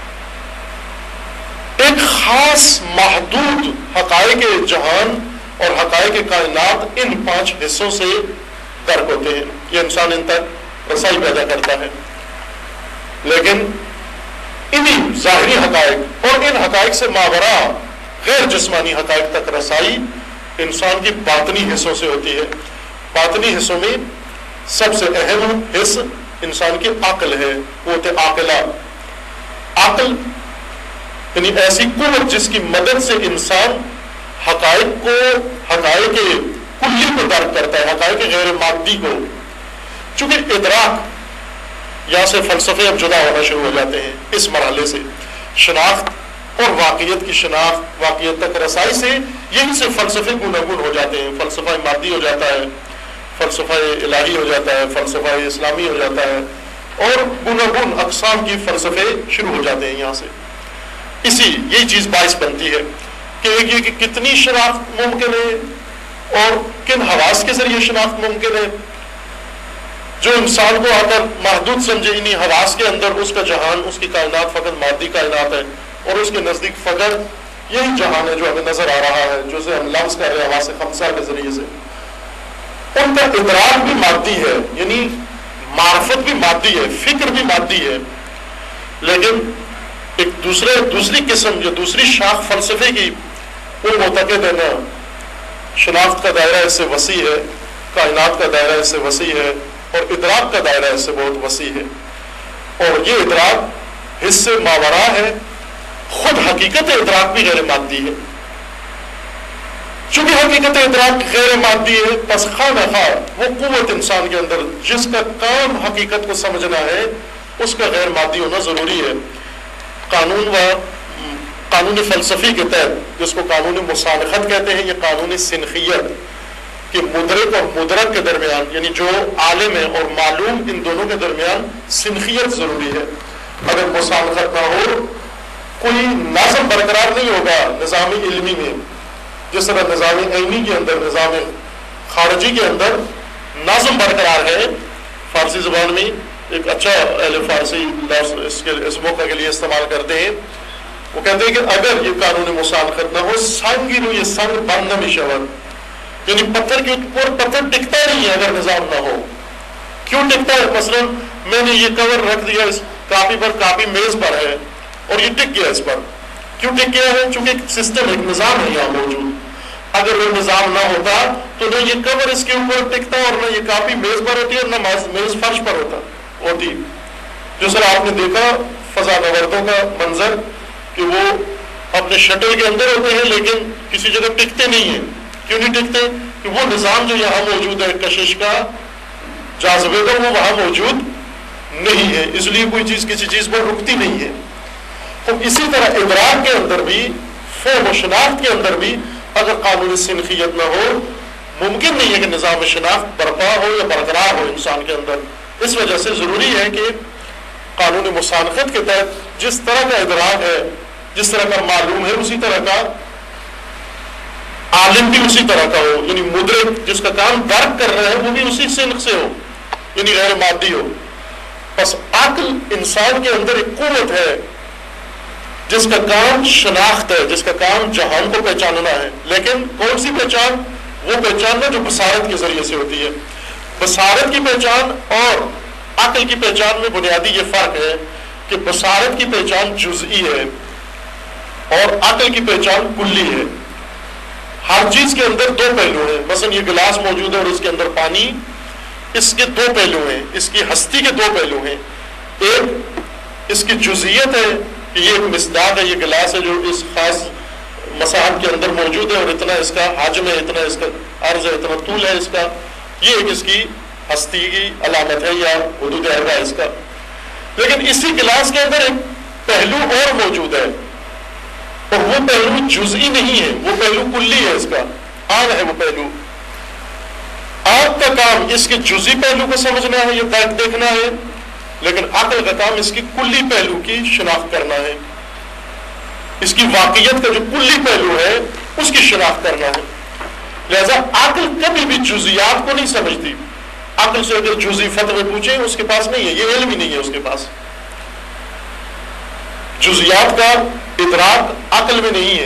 ایک خاص محدود حقائق جہان اور حقائق کائنات ان 5 حصوں سے درک ہوتے ہیں، یہ انسان ان تک رسائی پیدا کرتا ہے۔ لیکن انہی ظاہری حقائق اور ان حقائق سے ماورا غیر جسمانی حقائق تک رسائی انسان کی باطنی حصوں سے ہوتی ہے۔ باطنی حصوں میں سب سے اہم حص انسان کی عقل ہے، قوت عاقلہ۔ عقل یعنی ایسی قوت جس کی مدد سے انسان حقائق کلی کو درک کرتا ہے، حقائق غیر مادی کو۔ چونکہ ادراک یہاں سے فلسفے اب جدا ہونا شروع ہو جاتے ہیں اس مرحلے سے، شناخت اور واقعیت کی شناخت، واقعیت تک رسائی سے یہیں سے فلسفے گوناگون ہو جاتے ہیں۔ فلسفہ مادی ہو جاتا ہے، فلسفہ الہی ہو جاتا ہے، فلسفہ اسلامی ہو جاتا ہے، اور گوناگون اقسام کی فلسفے شروع ہو جاتے ہیں یہاں سے۔ یہی چیز باعث بنتی ہے کہ ایک یہ کہ کتنی شناخت ممکن ہے اور کن حواس کے ذریعے شناخت ممکن ہے۔ جو انسان کو اگر محدود سمجھے انہی حواس کے اندر اس کا جہان، اس کی کائنات فقط مادی کائنات ہے، اور اس کے نزدیک فقط یہی جہان ہے جو ہمیں نظر آ رہا ہے، جو سے ہم لمس کر رہے ہیں حواس خمسہ کے ذریعے سے۔ ان کا ادراک بھی مادی ہے، یعنی معرفت بھی مادی ہے، فکر بھی مادی ہے، لیکن ایک دوسری قسم یا دوسری شاخ فلسفے کی وہ معتقد ہے نا، شناخت کا دائرہ اس سے وسیع ہے، کائنات کا دائرہ اس سے وسیع ہے، اور ادراک کا دائرہ اس سے بہت وسیع ہے، اور یہ ادراک حص سے ماورا ہے، خود حقیقت ادراک بھی غیر مادی ہے۔ چونکہ حقیقت ادراک غیر مادی ہے، پس خواہ نخواہ وہ قوت انسان کے اندر جس کا کام حقیقت کو سمجھنا ہے اس کا غیر مادی ہونا ضروری ہے۔ قانون فلسفی کے تحت جس کو قانون مسانخت کہتے ہیں، یہ قانون سنخیت کہ مدرک اور مدرک کے درمیان، یعنی جو عالم ہے اور معلوم، ان دونوں کے درمیان سنخیت ضروری ہے۔ اگر مسانخت نہ ہو کوئی نظم برقرار نہیں ہوگا نظام علمی میں، جس طرح نظام علمی کے اندر، نظام خارجی کے اندر نظم برقرار ہے۔ فارسی زبان میں ایک اچھا اہل فارسی لفظ اس موقع کے لیے استعمال کرتے ہیں، وہ کہتے ہیں کہ اگر یہ قانون مسانخت نہ ہو، سنگ یہ سنگ بند نہ شور، یعنی پتھر کے اوپر پتھر ٹکتا نہیں ہے اگر نظام نہ ہو۔ کیوں ٹکتا ہے؟ مثلا میں نے یہ کور رکھ دیا اس کاپی پر، کاپی میز پر ہے اور یہ ٹک گیا اس پر، کیوں ٹک گیا ہے؟ چونکہ ایک سسٹم، ایک نظام ہے یہاں موجود۔ اگر وہ نظام نہ ہوتا تو نہ یہ کور اس کے اوپر ٹکتا اور نہ یہ کاپی میز پر ہوتی اور نہ میز فرش پر ہوتی۔ جو سر آپ نے دیکھا فضا نوردوں کا منظر کہ وہ اپنے شٹل کے اندر ہوتے ہیں لیکن کسی جگہ ٹکتے نہیں ہیں. کیوں نہیں ٹکتے؟ کہ وہ نظام جو یہاں موجود ہے کشش کا، جاذبے کا، وہ وہاں موجود نہیں ہے، اس لیے کوئی چیز کسی چیز پر رکتی نہیں ہے. تو اسی طرح ادراک کے اندر بھی، فہم و شناخت کے اندر بھی اگر قانون سنخیت نہ ہو، ممکن نہیں ہے کہ نظام شناخت برپا ہو یا برقرار ہو انسان کے اندر. اس وجہ سے ضروری ہے کہ قانون مسانخت کے تحت جس طرح کا ادراک ہے، جس طرح کا معلوم ہے، اسی طرح کا عالم بھی اسی طرح کا ہو، یعنی مدرک جس کا کام درک کر رہا ہے وہ بھی اسی سنخ سے ہو، یعنی غیر مادی ہو. بس عقل انسان کے اندر ایک قوت ہے جس کا کام شناخت ہے، جس کا کام جہان کو پہچاننا ہے. لیکن کون سی پہچان؟ وہ پہچاننا جو بصارت کے ذریعے سے ہوتی ہے. بصارت کی پہچان اور عقل کی پہچان میں بنیادی یہ فرق ہے کہ بصارت کی پہچان جزئی ہے اور عقل کی پہچان کلی ہے. ہر چیز کے اندر دو پہلو ہیں. مثلا یہ گلاس موجود ہے اور اس کے اندر پانی، اس کے دو پہلو ہیں، اس کی ہستی کے دو پہلو ہیں. ایک اس کی جزئیت ہے کہ یہ ایک مصداق ہے، یہ گلاس ہے جو اس خاص مساحت کے اندر موجود ہے اور اتنا اس کا حجم ہے، اتنا اس کا عرض ہے، اتنا طول ہے اس کا. یہ ایک اس کی ہستی کی علامت ہے یا حدود اربع ہے اس کا. لیکن اسی گلاس کے اندر ایک پہلو اور موجود ہے اور وہ پہلو جزئی نہیں ہے، وہ پہلو کلی ہے، اس کا عام ہے وہ پہلو. آپ کا کام اس کے جزئی پہلو کو سمجھنا ہے، یہ دیکھنا ہے، لیکن عقل کا کام اس کی کلی پہلو کی شناخت کرنا ہے، اس کی واقعیت کا جو کلی پہلو ہے اس کی شناخت کرنا ہے. لہذا عقل کبھی بھی جزیات کو نہیں سمجھتی. عقل سے اگر جزئی فتوے پوچھیں اس کے پاس نہیں ہے، یہ علم ہی نہیں ہے اس کے پاس. جزیات کا ادراک عقل میں نہیں ہے.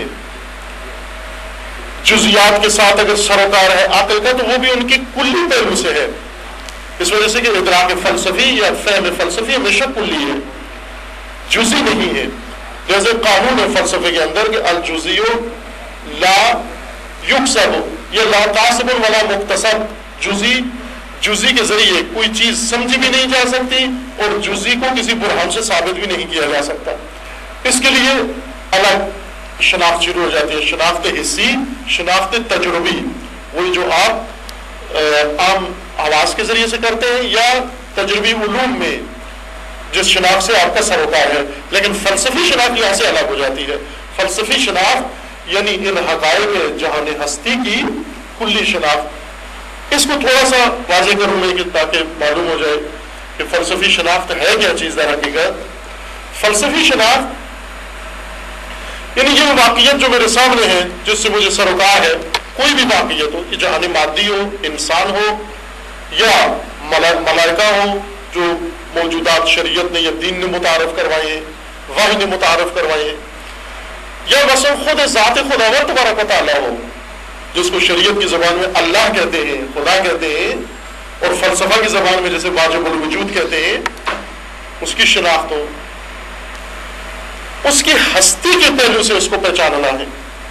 جزیات کے ساتھ اگر سروکار ہے عقل کا تو وہ بھی ان کی کلی پہلو سے ہے. اس وجہ سے کہ ادراک فلسفی یا فہم فلسفی ہمیشہ کلی ہے، جزئی نہیں ہے. جیسے قانون ہے فلسفے کے اندر کہ الجزئی لا یکسب یا لا تاسب ولا مکتسب. جزئی کے ذریعے کوئی چیز سمجھی بھی نہیں جا سکتی اور جزئی کو کسی برہان سے ثابت بھی نہیں کیا جا سکتا. اس کے لیے الگ شناخت شروع ہو جاتی ہے، شناخت حسی، شناخت تجربی، وہی جو آپ عام آواز کے ذریعے سے کرتے ہیں یا تجربی علوم میں جس شناخت سے آپ کا سروکار ہے. لیکن فلسفی شناخت یہاں سے الگ ہو جاتی ہے. فلسفی شناخت یعنی ان حقائق جہان ہستی کی کلی شناخت. اس کو تھوڑا سا واضح کروں میں کہ تاکہ معلوم ہو جائے کہ فلسفی شناخت ہے کیا چیز در حقیقت. فلسفی شناخت یعنی یہ واقعیت جو میرے سامنے ہے جس سے مجھے سروکار ہے، کوئی بھی واقعیت ہو، یہ جہان مادی ہو، انسان ہو یا ملائکہ ہو جو موجودات شریعت نے یا دین نے متعارف کروائے ہیں، وحی نے متعارف کروائے ہیں، یا مثلا خود ذات خداوند تبارک و تعالیٰ ہو جس کو شریعت کی زبان میں اللہ کہتے ہیں، خدا کہتے ہیں، اور فلسفہ کی زبان میں جیسے واجب الوجود کہتے ہیں، اس کی شناخت ہو. اس کی ہستی کے پہلو سے اس کو پہچاننا ہے.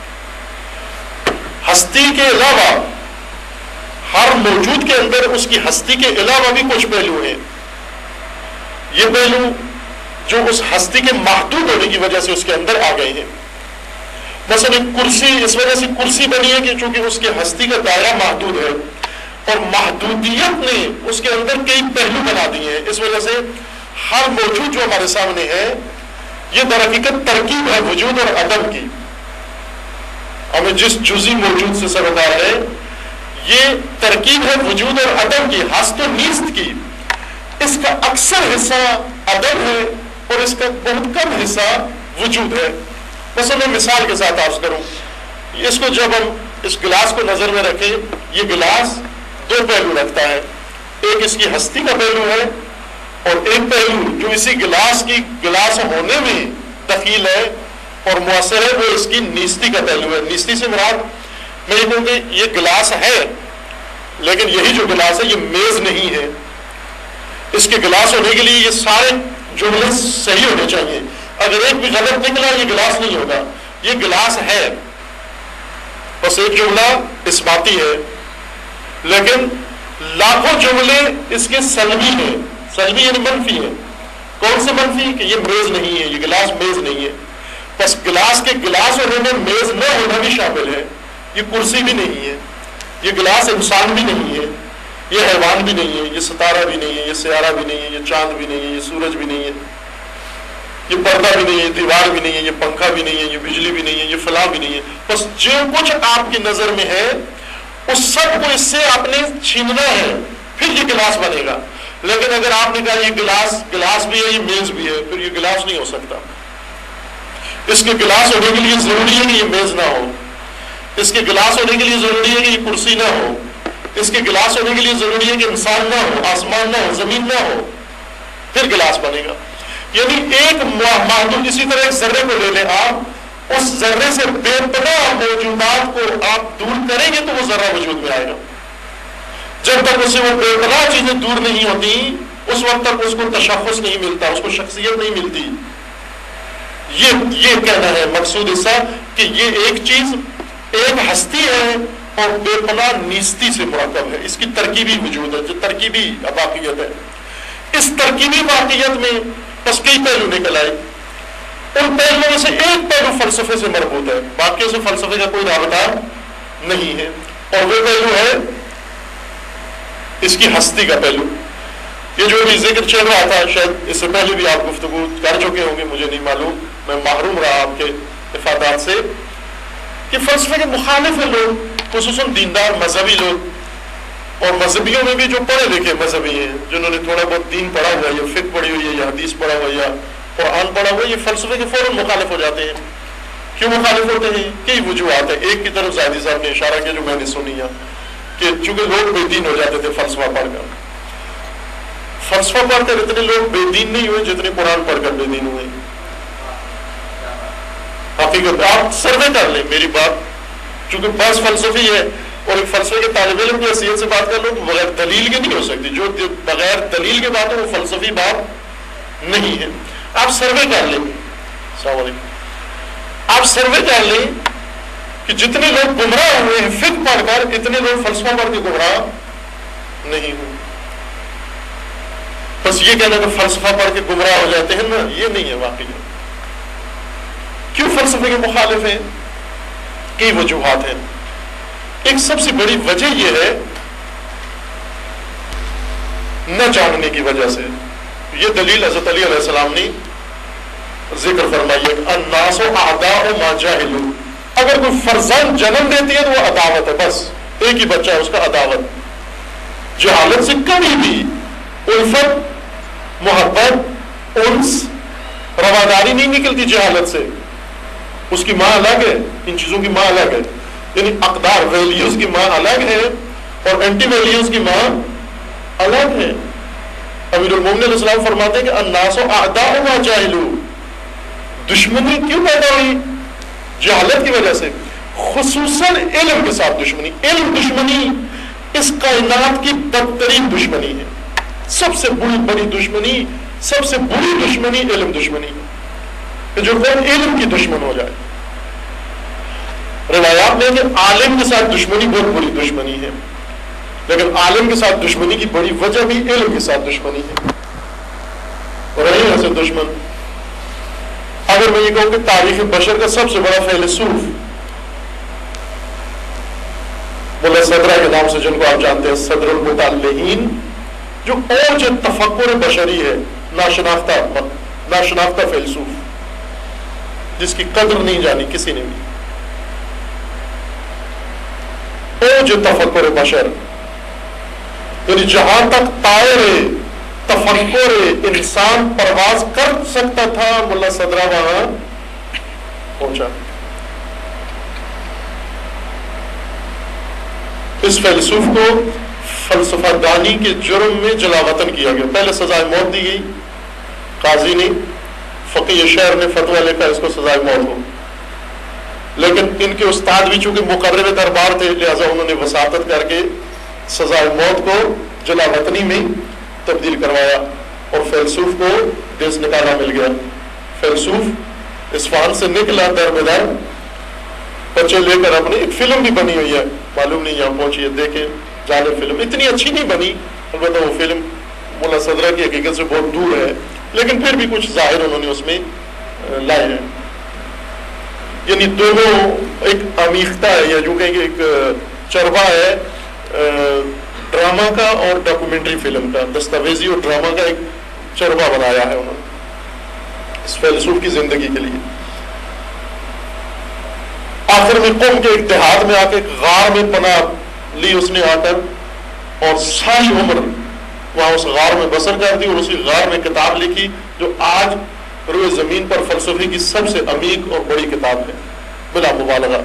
ہستی کے علاوہ ہر موجود کے اندر اس کی ہستی کے علاوہ بھی کچھ پہلو ہیں. یہ پہلو جو اس ہستی کے محدود ہونے کی وجہ سے اس کے اندر آ گئے ہیں. مثلا کرسی اس وجہ سے کرسی بنی ہے کہ چونکہ اس کی ہستی کا دائرہ محدود ہے اور محدودیت نے اس کے اندر کئی پہلو بنا دیے ہیں. اس وجہ سے ہر موجود جو ہمارے سامنے ہے یہ در حقیقت ترکیب ہے وجود اور عدم کی. ہمیں جس جزئی موجود سے سروکار ہے یہ ترکیب ہے وجود اور عدم کی، ہست و نیست کی. اس کا اکثر حصہ عدم ہے اور اس کا بہت کم حصہ وجود ہے. مثلا میں مثال کے ساتھ عرض کروں، اس کو جب ہم اس گلاس کو نظر میں رکھیں، یہ گلاس دو پہلو رکھتا ہے. ایک اس کی ہستی کا پہلو ہے اور ایک پہلو جو اسی گلاس کی گلاس ہونے میں دخیل ہے اور مؤثر ہے وہ اس کی نیستی کا پہلو ہے. نیستی سے مراد میں یہ کہوں کہ یہ گلاس ہے لیکن یہی جو گلاس ہے یہ میز نہیں ہے. اس کے گلاس ہونے کے لیے یہ سارے جملے صحیح ہونے چاہیے. اگر ایک بھی غلط نکلا یہ گلاس نہیں ہوگا. یہ گلاس ہے، بس ایک جملہ اثباتی ہے لیکن لاکھوں جملے اس کے سلبی ہیں. سلبی یعنی منفی ہے. کون سے منفی؟ کہ یہ میز نہیں ہے، یہ گلاس میز نہیں ہے. بس گلاس کے گلاس ہونے میں میز نہ ہونا بھی شامل ہے. یہ کرسی بھی نہیں ہے، یہ گلاس انسان بھی نہیں ہے، یہ حیوان بھی نہیں ہے، یہ ستارہ بھی نہیں ہے، یہ سیارہ بھی نہیں ہے، یہ چاند بھی نہیں ہے، یہ سورج بھی نہیں ہے، یہ پردہ بھی نہیں ہے، دیوار بھی نہیں ہے، یہ پنکھا بھی نہیں ہے، یہ بجلی بھی نہیں ہے، یہ فلاں بھی نہیں ہے. بس جو کچھ آپ کی نظر میں ہے اس سب کو اس سے آپ نے چھیننا ہے، پھر یہ گلاس بنے گا. لیکن اگر آپ نے کہا یہ گلاس بھی ہے، یہ میز بھی ہے، پھر یہ گلاس نہیں ہو سکتا. اس کے گلاس ہونے کے لیے ضروری ہے کہ یہ میز نہ ہو، اس کے گلاس ہونے کے لیے ضروری ہے کہ یہ کرسی نہ ہو، اس کے گلاس ہونے کے لیے ضروری ہے کہ انسان نہ ہو، آسمان نہ ہو، زمین نہ ہو، پھر گلاس بنے گا. یعنی ایک محدود. اسی طرح ایک ذرے کو لے لیں آپ، اس ذرے سے بے پناہ موجودات کو آپ دور کریں گے تو وہ ذرہ وجود میں آئے گا. جب تک اسے وہ بے پناہ چیزیں دور نہیں ہوتی اس وقت تک اس کو تشخص نہیں ملتا، اس کو شخصیت نہیں ملتی. یہ کہنا ہے مقصود اس سے کہ یہ ایک چیز ایک ہستی ہے اور بے پناہ نیستی سے مرکب ہے. اس کی ترکیبی وجود ہے جو ترکیبی واقعیت ہے. اس ترکیبی واقعیت میں بس کئی پہلو نکل آئے. ان پہلوؤں میں سے ایک پہلو فلسفے سے مربوط ہے، باقیوں سے فلسفے کا کوئی رابطہ نہیں ہے، اور وہ پہلو ہے اس کی ہستی کا پہلو. یہ جو بھی ذکر چل رہا تھا شاید اس سے پہلے بھی آپ گفتگو کر چکے ہوں گے، مجھے نہیں معلوم، میں محروم رہا آپ کے افادات سے، کہ فلسفے کے مخالف ہیں لوگ، خصوصاً دیندار مذہبی لوگ، اور مذہبیوں میں بھی جو پڑھے لکھے مذہبی ہیں جنہوں نے تھوڑا بہت دین پڑھا ہوا ہے، یا فقہ پڑھی ہوئی ہے، یا حدیث پڑھا ہوا ہے، یا قرآن پڑھا ہوا ہے، یہ فلسفے کے فوراً مخالف ہو جاتے ہیں. کیوں مخالف ہوتے ہیں؟ کئی وجوہات ہیں. ایک کی طرف زاہدی صاحب نے اشارہ کیا جو میں نے سنی ہے کہ چونکہ لوگ بے دین ہو جاتے تھے فلسفہ پڑھ کر. فلسفہ پڑھ کر اتنے لوگ بے دین نہیں ہوئے جتنے قرآن پڑھ کر بے دین ہوئے. حقیقت آپ سروے کر لیں میری بات، چونکہ بحث فلسفی ہے اور ایک فلسفے کے طالب علم کی حیثیت سے بات کر لو تو بغیر دلیل کے نہیں ہو سکتی. جو بغیر دلیل کے بات ہے وہ فلسفی بات نہیں ہے. آپ سروے کر لیں. السلام علیکم. آپ سروے کر لیں کہ جتنے لوگ گمراہ ہوئے ہیں فقہ پڑھ کر، اتنے لوگ فلسفہ پڑھ کے گمراہ نہیں ہوئے. بس یہ کہنا کہ فلسفہ پڑھ کے گمراہ ہو جاتے ہیں نا، یہ نہیں ہے واقعی. کیوں فلسفے کے مخالف ہیں؟ کئی وجوہات ہیں. ایک سب سے بڑی وجہ یہ ہے نہ جاننے کی وجہ سے. یہ دلیل حضرت علی علیہ السلام نے ذکر فرمائی ہے، الناس اعداء ما جاہلوا. اگر کوئی فرزند جنم دیتی ہے تو وہ عداوت ہے، بس ایک ہی بچہ ہے اس کا عداوت. جہالت سے کبھی بھی الفت، محبت، انس، رواداری نہیں نکلتی جہالت سے. اس کی ماں الگ ہے، ان چیزوں کی ماں الگ ہے. یعنی اقدار ویلیوز کی ماں الگ ہے اور اینٹی ویلیوز کی ماں الگ ہے. امیر المومنین علیہ السلام فرماتے ہیں کہ الناس اعداء ما جاہلوا. دشمنی کیوں پیدا ہوئی؟ جہالت کی وجہ سے، خصوصاً علم کے ساتھ دشمنی. علم دشمنی اس کائنات کی بدترین دشمنی ہے. سب سے بڑی دشمنی، سب سے بری دشمنی علم دشمنی ہے، کہ جو کوئی علم کی دشمن ہو جائے. روایات میں کہ عالم کے ساتھ دشمنی بہت بڑی دشمنی ہے، لیکن عالم کے ساتھ دشمنی کی بڑی وجہ بھی علم کے ساتھ دشمنی ہے. اور علم سے دشمن، اگر میں یہ کہوں کہ تاریخ بشر کا سب سے بڑا فیلسوف ملا صدرہ کے نام سے جن کو آپ جانتے ہیں، صدر المتعلقین، جو اوج تفکر بشری ہے، ناشناختہ فیلسوف جس کی قدر نہیں جانی کسی نے بھی. اوج تفکر بشر، یعنی جہاں تک طائر تفکر انسان پرواز کر سکتا تھا ملا صدرہ وہاں پہنچا. اس فیلسوف کو فلسفہ دانی کے جرم میں جلا وطن کیا گیا. پہلے سزائے موت دی گئی، قاضی نے، فقیہ شہر نے فتویٰ لکھا اس کو سزائے موت ہو. لیکن ان کے استاد بھی چونکہ مقرر دربار تھے لہذا انہوں نے وساطت کر کے سزائے موت کو جلا وطنی میں تبدیل کروایا اور فیلسوف کو دیس نکالا مل گیا. فیلسوف اصفہان سے نکلا در بدر بچے لے کر. اپنے ایک فلم بھی بنی ہوئی ہے، معلوم نہیں یہاں پہنچی ہے، دیکھیں جانے. فلم اتنی اچھی نہیں بنی، البتہ وہ فلم ملا صدرہ کی حقیقت سے بہت دور ہے. لیکن پھر بھی کچھ ظاہر انہوں نے اس میں لائے ہیں. یعنی دونوں ایک امیختہ ہے، یا جو کہیں کہ ایک چربا ہے ڈرامہ کا اور ڈاکومنٹری فلم کا، دستاویزی اور ڈرامہ کا ایک چربا بنایا ہے انہوں نے اس فیلسوف کی زندگی کے لیے. آخر میں قوم کے ایک دیہات میں آ کے ایک غار میں پناہ لی اس نے آ کر، اور ساری عمر وہاں اس غار میں بسر کر دی، اور اسی غار میں کتاب لکھی جو آج روئے زمین پر فلسفے کی سب سے عمیق اور بڑی کتاب ہے بلا مبالغہ.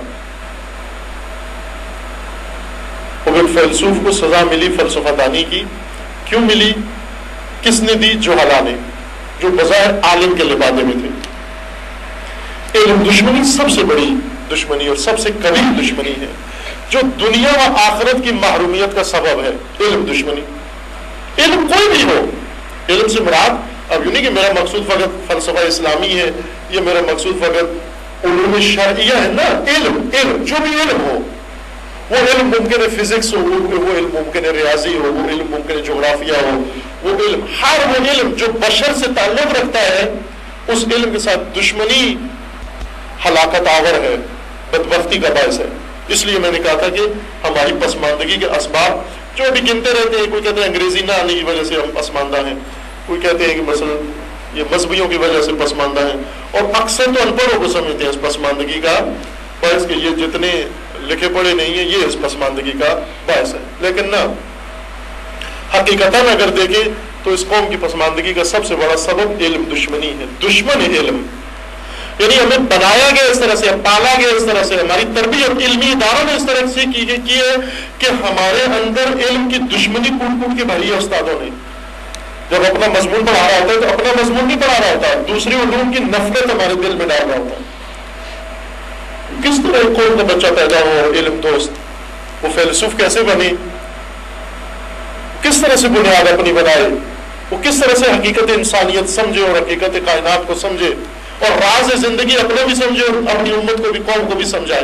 اور فیلسوف کو سزا ملی فلسفہ دانی کی. کیوں ملی؟ کس نے دی؟ جوہلا نے، جو بظاہر عالم کے لبادے میں تھے. علم دشمنی سب سے بڑی دشمنی اور سب سے کبھی دشمنی ہے، جو دنیا و آخرت کی محرومیت کا سبب ہے. علم دشمنی، علم کوئی بھی ہو. علم سے مراد اب یوں نہیں کہ میرا مقصود فقط فلسفہ اسلامی ہے، یا میرا مقصود فقط علوم شرعیہ ہے. نا، علم جو بھی علم ہو، وہ علم ممکن ہے فزکس ہو، وہ علم ممکن ہے ریاضی ہو، وہ علم ممکن ہے جغرافیہ ہو، وہ علم، ہر وہ علم جو بشر سے تعلق رکھتا ہے، اس علم کے ساتھ دشمنی ہلاکت آور ہے، بدبختی کا باعث ہے. اس لیے میں نے کہا تھا کہ ہماری پسماندگی کے اسباب جو ابھی گنتے رہتے ہیں. کوئی کہتے ہیں انگریزی نہ آنے کی وجہ سے ہم پسماندہ ہیں، کوئی کہتے ہیں کہ مثلا یہ مذہبیوں کی وجہ سے پسماندہ ہیں، اور اکثر تو ان پڑھوں کو سمجھتے ہیں اس پسماندگی کا باعث کہ یہ جتنے لکھے پڑھے نہیں ہیں یہ اس پسماندگی کا باعث ہے. لیکن نہ، حقیقتاً اگر دیکھیں تو اس قوم کی پسماندگی کا سب سے بڑا سبب علم دشمنی ہے. دشمن ہے علم. یعنی ہمیں بنایا گیا اس طرح سے، پالا گیا اس طرح سے، ہماری تربیت علمی اداروں نے اس طرح سے کی ہے کہ ہمارے اندر علم کی دشمنی کوٹ کوٹ کے بھری ہے استادوں نے. جب اپنا مضمون پڑھا رہا ہوتا ہے تو اپنا مضمون نہیں پڑھا رہا ہوتا، دوسری علوم کی نفرت ہمارے دل میں ڈال رہا ہوتا ہے. کس طرح ایک قوم کا بچہ پیدا ہو علم دوست، وہ فیلسوف کیسے بنے، کس طرح سے بنیاد اپنی بنائے، وہ کس طرح سے حقیقت انسانیت سمجھے اور حقیقت کائنات کو سمجھے، اور راز زندگی اپنا بھی سمجھے اور اپنی امت کو بھی، قوم کو بھی سمجھائے.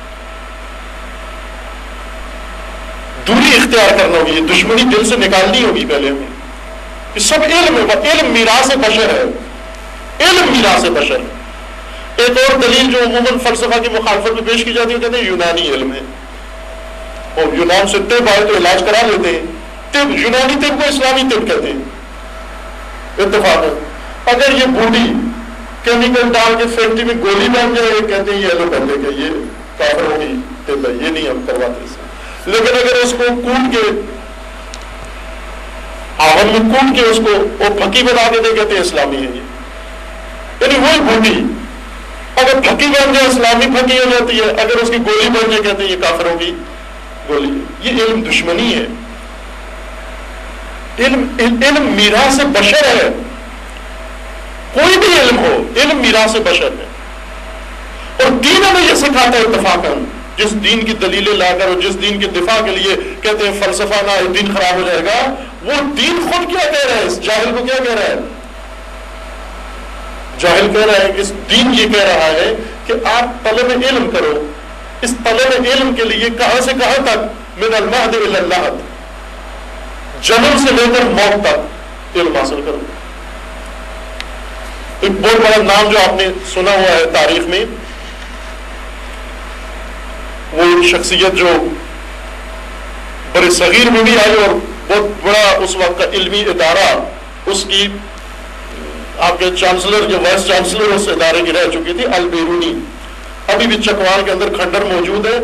دوری اختیار کرنا ہوگی، یہ دشمنی دل سے نکالنی ہوگی پہلے ہمیں. یہ سب علم ہے، علم میراث بشر ہے، علم میراث بشر ہے. ایک اور دلیل جو عموماً فلسفہ کی مخالفت میں پیش کی جاتی ہے، کہتے ہیں یونانی علم ہے، اور یونان سے طب آئے تو علاج کرا لیتے ہیں. طب، یونانی طب کو اسلامی طب کہتے ہیں اتفاق. اگر یہ بوڑھی کیمیکل ڈال کے فیکٹری میں گولی بن جائے، کہتے ہیں یہ ایلوپیتھی کہ یہ کافروں کی طب ہے، یہ نہیں ہم کرواتے اسے. لیکن اگر اس کو کوٹ کے آون میں کوٹ کے اس کو وہ پھکی بنا کے دے، کہتے ہیں اسلامی ہے یہ. یعنی وہی بوٹی اگر پھکی بن جائے اسلامی پھکی ہو جاتی ہے، اگر اس کی گولی بن جائے کہتے ہیں یہ کافروں کی گولی ہے. یہ علم دشمنی ہے. علم میراث بشر ہے. کوئی بھی علم ہو، علم میراث بشر ہے. اور دین ہمیں یہ سکھاتا ہے اتفاقاً. جس دین کی دلیلیں لا کر اور جس دین کے دفاع کے لیے کہتے ہیں فلسفہ نہ دین خراب ہو جائے گا، وہ دین خود کیا کہہ رہا ہے؟ اس جاہل کو کیا کہہ رہا ہے؟ جاہل کہہ رہا ہے کہ اس دین یہ کہہ رہا ہے کہ آپ طلب علم کرو. اس طلب علم کے لیے کہاں سے کہاں تک؟ من المہد الی اللحد، جنم سے لے کر موت تک علم حاصل کرو. ایک بہت بڑا نام جو آپ نے سنا ہوا ہے تاریخ میں، وہ شخصیت جو بڑے صغیر میں بھی آئی اور بہت بڑا اس وقت کا علمی ادارہ، اس کی آپ کے چانسلر جو وائس چانسلر اس ادارے کی رہ چکی تھی، البیرونی. ابھی بھی چکوال کے اندر کھنڈر موجود ہے.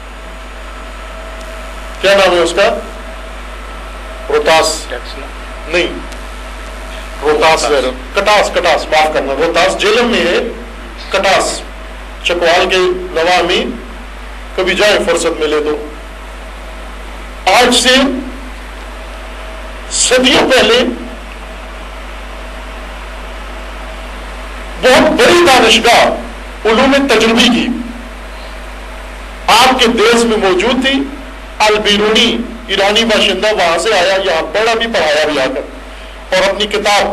کیا نام ہے اس کا؟ روہتاس نہیں، روہتاس کٹاس معاف کرنا، روہتاس جیلم میں ہے. کٹاس چکوال کے نواح میں کبھی جائیں فرصت ملے تو. آج سے صدیوں پہلے بہت بڑی دانشگاہ علوم تجربی کی آپ کے دیش میں موجود تھی. البیرونی ایرانی باشندہ وہاں سے آیا، یہاں پڑھا بھی پڑھایا بھی آ کر، اور اپنی کتاب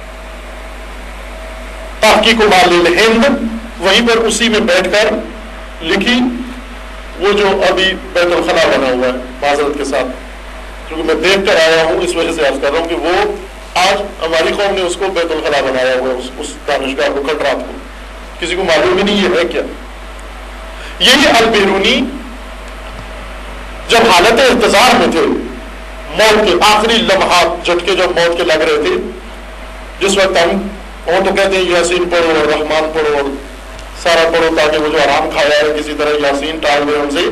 تحقیق مال الہند وہیں پر اسی میں بیٹھ کر لکھی. وہ جو ابھی بیت الخلا بنا ہوا ہے، معذرت کے ساتھ کیونکہ میں دیکھ کر آیا ہوں اس وجہ سے عرض کر رہا ہوں کہ وہ آج ہماری قوم نے اس کو بیت الخلا بنایا ہوا ہے، اس دانشگاہ کو کھنڈرات کو، کسی کو معلوم ہی نہیں یہ ہے کیا۔ یہی البیرونی جب حالت انتظار میں تھے، موت کے آخری لمحات جھٹکے جب موت کے لگ رہے تھے، جس وقت ہم وہ تو کہتے ہیں یاسین پڑھو اور رحمان پڑھو اور سارا پڑھو تاکہ وہ جو آرام کھایا ہے کسی طرح یاسین ٹال دے ہم سے،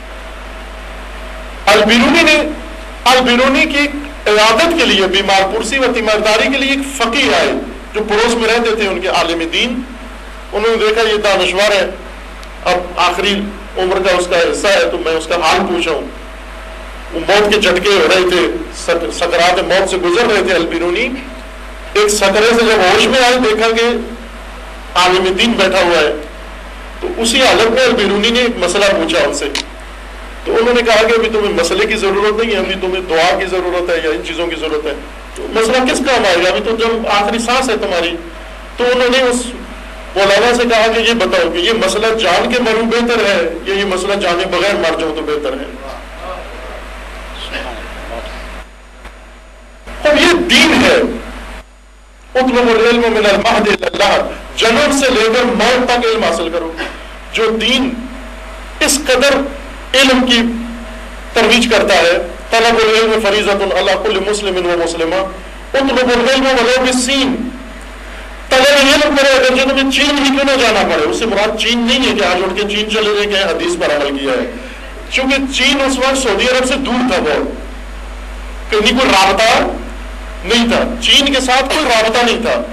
البیرونی کی عیادت کے لیے، بیمار پرسی و تیمارداری کے لیے ایک فقیہ آئے جو پڑوس میں رہتے تھے، ان کے عالم دین۔ انہوں نے دیکھا یہ دانشور ہے، اب آخری عمر کا اس کا حصہ ہے تو میں اس کا حال پوچھا ہوں۔ وہ موت کے جھٹکے ہو رہے تھے، سکرات موت سے گزر رہے تھے البیرونی۔ ایک سکرے سے جب ہوش میں آئے، دیکھا کہ عالم دین بیٹھا ہوا ہے، تو اسی حالت میں البیرونی نے ایک مسئلہ پوچھا ان سے۔ تو انہوں نے کہا کہ ابھی تمہیں مسئلے کی ضرورت نہیں ہے، ابھی تمہیں دعا کی ضرورت ہے یا ان چیزوں کی ضرورت ہے۔ تو مسئلہ کس کام آئے گا، ابھی تو جب آخری سانس ہے تمہاری۔ تو انہوں نے اس مولانا سے کہا کہ یہ بتاؤ کہ یہ مسئلہ جان کے مروں بہتر ہے یا یہ مسئلہ جانے بغیر مر جاؤں تو بہتر ہے۔ اب یہ دین ہے، اطلب العلم من المہد الی اللحد، جنم سے لے کر موت تک علم حاصل کرو۔ جو دین اس قدر علم کی ترویج کرتا ہے، طلب العلم فریضۃ علی کل مسلم و مسلمہ، اطلب العلم ولو بالسین، طلب علم کرو اگر جو تمہیں چین ہی کیوں نہ جانا پڑے۔ اس سے مراد چین نہیں ہے کہ آج اٹھ کے چین چلے جائیں کہ حدیث پر عمل کیا ہے، چونکہ چین اس وقت سعودی عرب سے دور تھا، بہت کہیں کوئی رابطہ نہیں تھا، چین کے ساتھ کوئی رابطہ نہیں تھا۔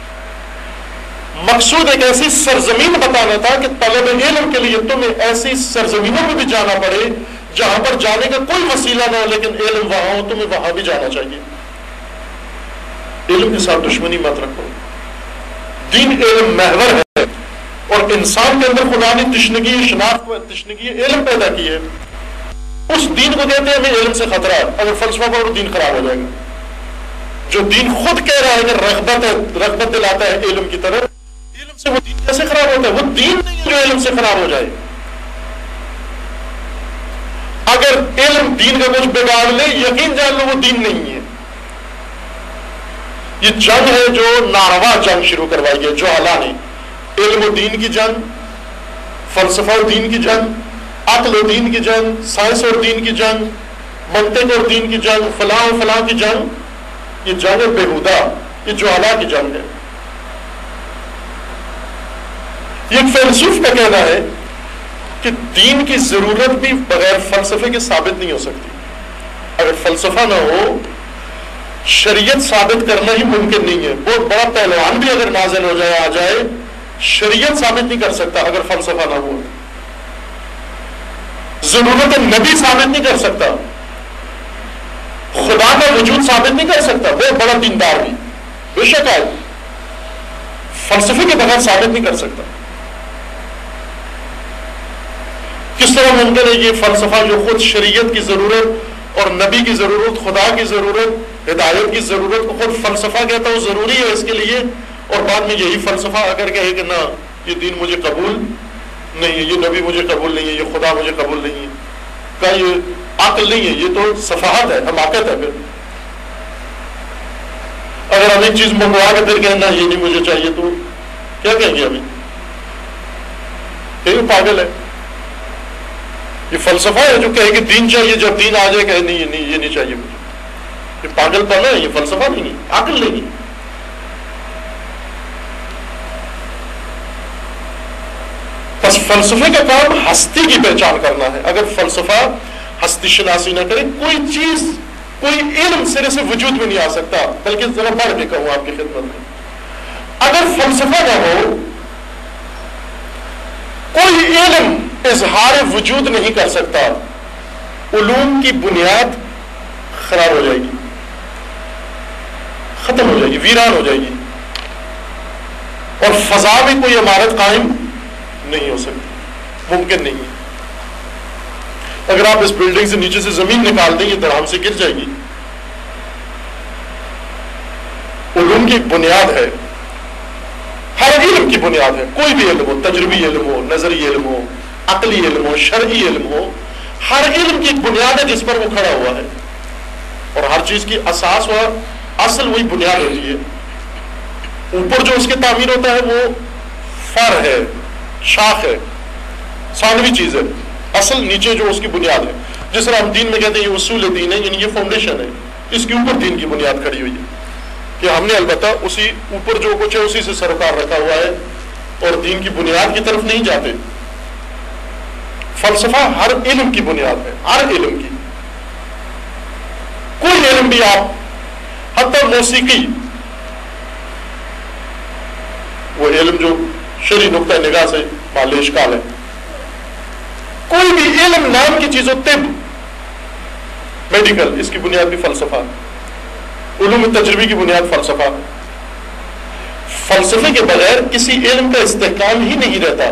مقصود ایک ایسی سرزمین بتانا تھا کہ طلب علم کے لیے تمہیں ایسی سرزمینوں میں بھی جانا پڑے جہاں پر جانے کا کوئی وسیلہ نہ ہو، لیکن علم وہاں ہو، تمہیں وہاں بھی جانا چاہیے۔ علم کے ساتھ دشمنی مت رکھو۔ دین علم محور ہے، اور انسان کے اندر خدا نے تشنگی شناخت تشنگی علم پیدا کی ہے۔ اس دین کو کہتے ہیں ہمیں علم سے خطرہ ہے، اگر فلسفہ پڑھو دین خراب ہو جائے گا۔ جو دین خود کہہ رہا ہے کہ رغبت دلاتا ہے علم کی طرف، علم سے وہ دین کیسے خراب ہوتا ہے؟ وہ دین نہیں جو علم سے خراب ہو جائے۔ اگر علم دین کا کچھ بگاڑ لے، یقین جان لو وہ دین نہیں ہے۔ یہ جنگ ہے جو ناروا جنگ شروع کروائی ہے جہلا نے، علم و دین کی جنگ، فلسفہ و دین کی جنگ، عقل و دین کی جنگ، سائنس اور دین کی جنگ، منطق اور دین کی جنگ، فلاں و فلاں کی جنگ، یہ جنگ بےہودہ، یہ جہلا کی جنگ ہے۔ یہ ایک فیلسوف کا کہنا ہے کہ دین کی ضرورت بھی بغیر فلسفے کے ثابت نہیں ہو سکتی۔ اگر فلسفہ نہ ہو، شریعت ثابت کرنا ہی ممکن نہیں ہے۔ بہت بڑا پہلوان بھی اگر نازل ہو جائے، آ جائے، شریعت ثابت نہیں کر سکتا اگر فلسفہ نہ ہو۔ ضرورت نبی ثابت نہیں کر سکتا، خدا کا وجود ثابت نہیں کر سکتا، بہت بڑا دیندار بھی بے شک ہے، فلسفے کے بغیر ثابت نہیں کر سکتا۔ کس طرح ممکن ہے یہ فلسفہ جو خود شریعت کی ضرورت اور نبی کی ضرورت، خدا کی ضرورت، ہدایت کی ضرورت کو خود فلسفہ کہتا ہوں ضروری ہے اس کے لیے، اور بعد میں یہی فلسفہ اگر کہے کہ نہ یہ دین مجھے قبول نہیں ہے، یہ نبی مجھے قبول نہیں ہے، یہ خدا مجھے قبول نہیں ہے، کہ یہ عقل نہیں ہے، یہ تو سفاہت ہے، حماقت ہے۔ پھر اگر ہم ایک چیز منگوا کے پھر کہنا یہ نہیں مجھے چاہیے، تو کیا کہیں گے ہمیں؟ کہ پاگل ہے۔ یہ فلسفہ ہے جو کہے کہ دین چاہیے، جب دین آ جائے کہ نہیں یہ نہیں چاہیے مجھے، یہ پاگل پن ہے، یہ فلسفہ نہیں، عقل نہیں۔ بس فلسفے کا کام ہستی کی پہچان کرنا ہے۔ اگر فلسفہ ہستی شناسی نہ کرے، کوئی چیز، کوئی علم سرے سے وجود میں نہیں آ سکتا۔ بلکہ ذرا بڑھ کے کہوں آپ کی خدمت میں، اگر فلسفہ نہ ہو، کوئی علم اظہار وجود نہیں کر سکتا، علوم کی بنیاد خراب ہو جائے گی، ختم ہو جائے گی، ویران ہو جائے گی، اور فضا میں کوئی عمارت قائم نہیں ہو سکتی، ممکن نہیں ہے۔ اگر آپ اس بلڈنگ سے نیچے سے زمین نکال دیں، یہ دھڑام سے گر جائے گی۔ علوم کی ایک بنیاد ہے، ہر علم کی بنیاد ہے، کوئی بھی علم ہو، تجربی علم ہو، نظری علم ہو، عقلی علم ہو، شرعی علم ہو، ہر علم کی ایک بنیاد ہے جس پر وہ کھڑا ہوا ہے، اور ہر چیز کی اساس و اصل وہی بنیاد ہوتی ہے. اوپر جو اس کی تعمیر ہوتا ہے وہ فر ہے, شاخ ہے, ثانوی چیز ہے. اصل نیچے جو اس کی بنیاد ہے, جس طرح ہم دین میں کہتے ہیں یہ اصول دین ہے, یعنی یہ فاؤنڈیشن ہے, اس کے اوپر دین کی بنیاد کھڑی ہوئی ہے. کہ ہم نے البتہ اسی اوپر جو کچھ ہے اسی سے سروکار رکھا ہوا ہے اور دین کی بنیاد کی طرف نہیں جاتے. فلسفہ ہر علم کی بنیاد ہے, ہر علم کی. کوئی علم بھی آپ, حتی موسیقی, وہ علم جو شرعی نقطہ نگاہ سے محل اشکال ہے, کوئی بھی علم نام کی چیز ہو, طب, میڈیکل, اس کی بنیاد بھی فلسفہ. علوم تجربی کی بنیاد فلسفہ. فلسفے کے بغیر کسی علم کا استحکام ہی نہیں رہتا.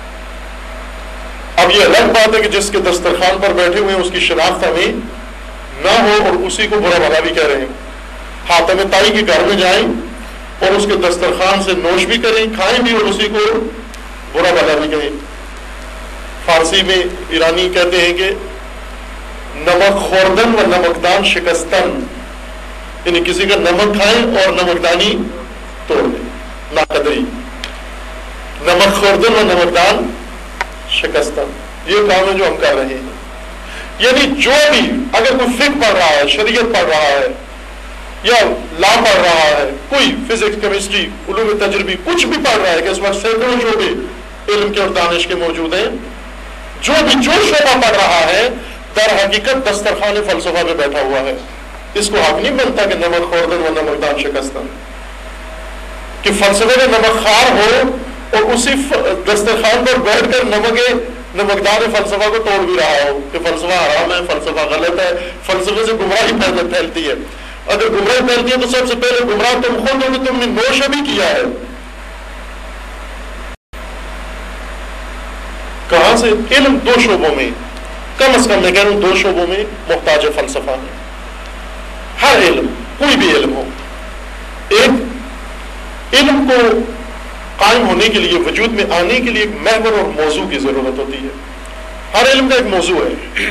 اب یہ الگ بات ہے کہ جس کے دسترخوان پر بیٹھے ہوئے ہیں اس کی شناخت ہمیں نہ ہو اور اسی کو برا بھلا بھی کہہ رہے ہیں. حاتم طائی کے گھر میں جائیں اور اس کے دسترخوان سے نوش بھی کریں, کھائیں بھی, اور اسی کو برا بھلا بھی کہیں. فارسی میں ایرانی کہتے ہیں کہ نمک خوردن و نمکدان شکستن, یعنی کسی کا نمک کھائیں اور نمکدانی توڑ دیں. ناقدری, نمک خوردن و نمکدان شکستن, یہ کام ہے جو ہم کر رہے ہیں. یعنی جو بھی اگر کوئی فقہ پڑھ رہا ہے, شریعت پڑھ رہا ہے, یا لا پڑھ رہا ہے, کوئی فزکس, کیمسٹری, علوم تجربی, کچھ بھی پڑھ رہا ہے, کہ اس وقت سینکڑوں شعبے علم کے اور دانش کے موجود ہیں, جو بھی جو شعبہ پڑھ رہا ہے در حقیقت دسترخوان فلسفہ پہ بیٹھا ہوا ہے. اس کو حق نہیں بنتا کہ نمک خوردن و نمکدان شکستن, کہ فلسفے میں نمک خوار ہو اور اسی دسترخوان پر بیٹھ کر نمکدان فلسفہ کو توڑ بھی رہا ہو, کہ فلسفہ حرام ہے, فلسفہ غلط ہے, فلسفے سے گمراہی پھیلتی ہے. اگر گمراہی پھیلتی ہے تو سب سے پہلے گمراہ تم خود ہو کہ تم نے نوش ابھی کیا ہے. کہاں سے؟ علم دو شعبوں میں, کم از کم میں کہہ رہا ہوں 2 شعبوں میں محتاج ہے فلسفہ ہے. ہر علم, کوئی بھی علم ہو, ایک علم کو قائم ہونے کے لیے, وجود میں آنے کے لیے ایک محور اور موضوع کی ضرورت ہوتی ہے. ہر علم کا ایک موضوع ہے.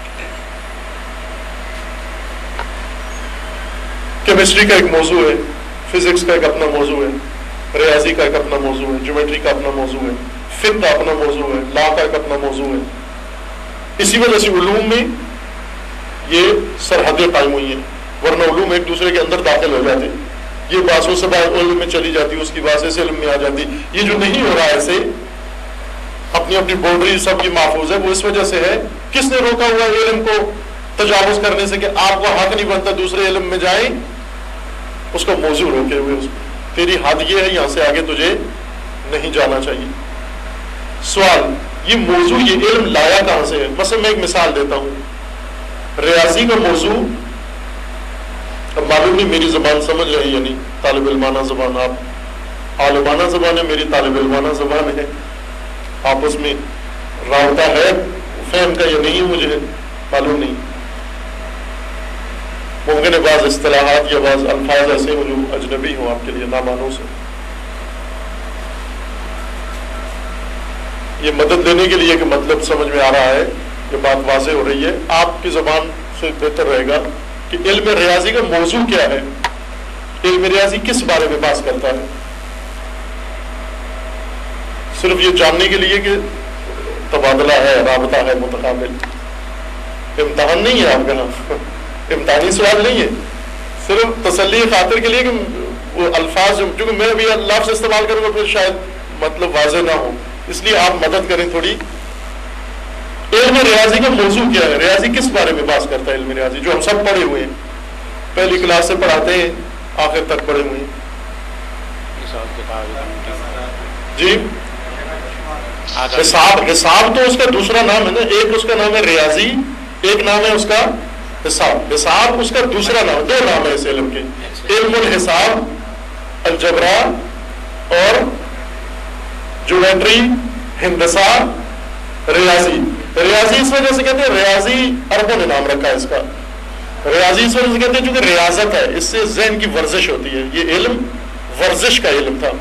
کیمسٹری کا ایک موضوع ہے, فزکس کا ایک اپنا موضوع ہے, ریاضی کا ایک اپنا موضوع ہے, جیومیٹری کا اپنا موضوع ہے, فقہ کا اپنا موضوع ہے, لا کا ایک اپنا موضوع ہے. اسی وجہ سے علوم میں یہ سرحدیں قائم ہوئی ہیں, ورنہ علوم ایک دوسرے کے اندر داخل ہو جاتے. یہ باسوں سے علم میں چلی جاتی, اس کی باسیں سے علم میں آ جاتی. یہ جو نہیں ہو رہا ہے ایسے, اپنی اپنی باؤنڈری سب کی محفوظ ہے, وہ اس وجہ سے ہے. کس نے روکا ہوا ہے علم کو تجاوز کرنے سے, کہ آپ کو حق نہیں بنتا دوسرے علم میں جائیں, اس کو موضوع روکے ہوئے. اس کو تیری حد یہ ہے, یہاں سے آگے تجھے نہیں جانا چاہیے. سوال, یہ موضوع, یہ علم لایا کہاں سے ہے؟ مثلا میں ایک مثال دیتا ہوں. ریاضی کا موضوع, اب معلوم نہیں میری زبان سمجھ رہی ہے, نہیں طالب علمانہ زبان, آپ عالمانہ زبان ہے, میری طالب علمانہ زبان ہے, آپس میں رابطہ ہے, فہم کا یہ نہیں مجھے معلوم نہیں. ممکن ہے بعض اصطلاحات یا بعض الفاظ ایسے ہوں جو اجنبی ہوں آپ کے لیے, نامانوس سے. یہ مدد دینے کے لیے کہ مطلب سمجھ میں آ رہا ہے, یہ بات واضح ہو رہی ہے. آپ کی زبان سے بہتر رہے گا کہ علم ریاضی کا موضوع کیا ہے, علم ریاضی کس بارے میں بات کرتا ہے. صرف یہ جاننے کے لیے کہ تبادلہ ہے, رابطہ ہے متقابل, امتحان نہیں ہے آپ کا, امتحانی سوال نہیں ہے, صرف تسلی خاطر کے لیے کہ وہ الفاظ جو میں بھی لفظ استعمال کروں گا پھر شاید مطلب واضح نہ ہو, اس لیے آپ مدد کریں تھوڑی. علم ریاضی کا موضوع کیا ہے, ریاضی کس بارے میں بات کرتا ہے؟ علم ریاضی جو ہم سب پڑھے ہوئے ہیں, پہلی کلاس سے پڑھاتے ہیں آخر تک پڑھے ہوئے ہیں. جی حساب تو اس کا دوسرا نام ہے نا, ایک اس کا نام ہے ریاضی, ایک نام ہے اس کا حساب. حساب اس کا دوسرا نام, 2 نام ہے اس علم کے, علم الحساب, الجبرا اور جیومیٹری, ہندسہ, ریاضی. ریاضی اس وجہ سے کہتے ہیں, ریاضی عربوں نے نام رکھا ہے اس کا. ریاضی اس وجہ سے کہتے ہیں چونکہ ریاضت ہے, اس سے ذہن کی ورزش ہوتی ہے. یہ علم ورزش کا علم تھا.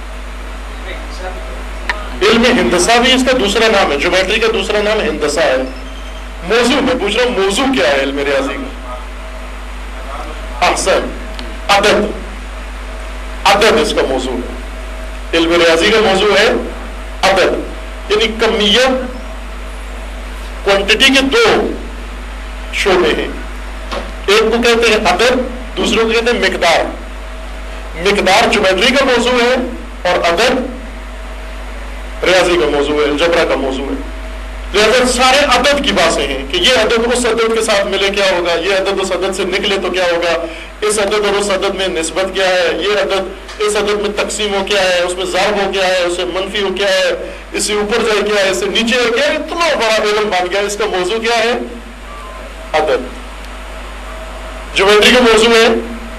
علم ہندسہ بھی اس کا دوسرا نام ہے, جیومیٹری کا دوسرا نام ہندسہ ہے. موضوع میں پوچھ رہا ہوں, موضوع کیا ہے علم ریاضی کا؟ احسن, عدد، عدد اس کا موضوع ہے، علم ریاضی کا موضوع ہے عدد، یعنی کمیت، کوانٹٹی کے دو شعبے ہیں، ایک کو کہتے ہیں عدد، دوسرے کو کہتے ہیں مقدار۔ مقدار جیومیٹری کا موضوع ہے اور عدد ریاضی کا موضوع ہے، الجبرا کا موضوع ہے۔ لہذا سارے عدد کی باتیں ہیں کہ یہ عدد اس عدد کے ساتھ ملے کیا ہوگا، یہ عدد اس عدد سے نکلے تو کیا ہوگا، اس عدد اور اس عدد میں نسبت کیا ہے، یہ عدد اس عدد میں تقسیم ہو کیا ہے، اس میں ضرب ہو کیا ہے، اس سے منفی ہو کیا ہے، اس سے اوپر جائے کیا ہے، اس سے نیچے ہو کیا ہے۔ اتنا بڑا علم بن گیا، اس کا موضوع کیا ہے؟ عدد۔ جیومیٹری کا موضوع ہے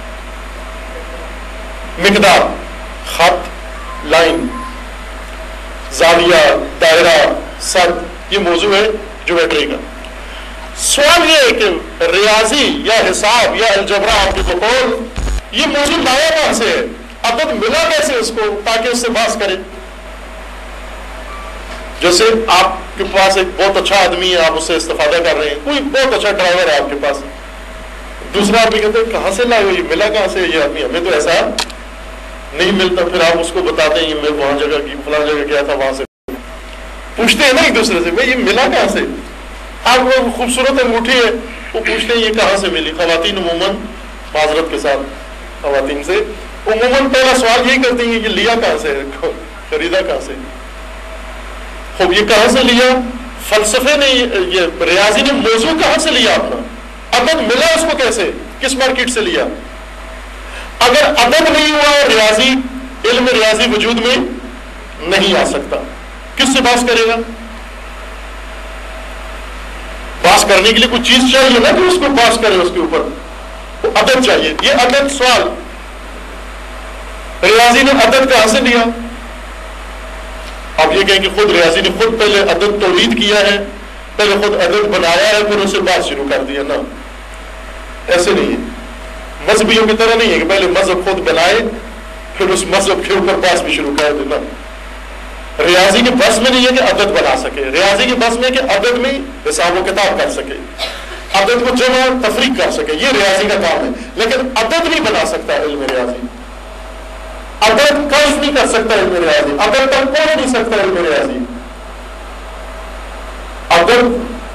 مقدار، خط، لائن، زاویہ، دائرہ، سد، یہ موضوع ہے جیومیٹری کا۔ سوال یہ ہے کہ ریاضی یا حساب یا الجبرا آپ کے بقول یہ موضوع لایا کہاں سے ہے، عدد ملا کیسے اس کو تاکہ اس سے بحث کرے؟ جیسے آپ کے پاس ایک بہت اچھا آدمی ہے، آپ اس سے استفادہ کر رہے ہیں، کوئی بہت اچھا ڈرائیور ہے آپ کے پاس، دوسرا آدمی کہتے ہیں کہاں سے لائے ہو، یہ ملا کہاں سے یہ آدمی، ہمیں تو ایسا نہیں ملتا۔ پھر آپ اس کو بتاتے ہیں میں وہاں جگہ کی فلاں جگہ گیا تھا، وہاں سے پوچھتے ہیں نا ایک دوسرے سے بھائی یہ ملا کہاں سے، آپ وہ خوبصورت انگوٹھی ہے، وہ پوچھتے ہیں یہ کہاں سے ملی۔ خواتین عموماً معذرت کے ساتھ خواتین سے عموماً پہلا سوال یہی کرتی ہیں کہ لیا کہاں سے، خریدا کہاں سے۔ خوب یہ کہاں سے لیا، فلسفے نے یہ ریاضی نے موضوع کہاں سے لیا اپنا، عدد ملا اس کو کیسے، کس مارکیٹ سے لیا؟ اگر عدد نہیں ہوا ریاضی، علم ریاضی وجود میں نہیں آ سکتا۔ کس سے بحث کرے گا؟ بحث کرنے کے لیے کوئی چیز چاہیے نا کہ اس کو بحث کرے، اس کے اوپر عدد چاہیے۔ یہ عدد سوال ریاضی نے عدد کہاں سے لیا؟ آپ یہ کہیں کہ خود ریاضی نے خود پہلے عدد تولید کیا ہے، پہلے خود عدد بنایا ہے پھر اسے بات شروع کر دیا، نا ایسے نہیں ہے۔ مذہبیوں کی طرح نہیں ہے کہ پہلے مذہب خود بنائے پھر اس مذہب کے اوپر بحث بھی شروع کر دینا۔ ریاضی کے بس میں نہیں ہے کہ عدد بنا سکے، ریاضی کے بس میں کہ عدد میں حساب و کتاب کر سکے، عدد کو جمع تفریق کر سکے، یہ ریاضی کا کام ہے۔ لیکن عدد نہیں بنا سکتا علم ریاضی، عدد کشف نہیں کر سکتا علم ریاضی، عدد تک پہنچ نہیں سکتا علم ریاضی۔ عدد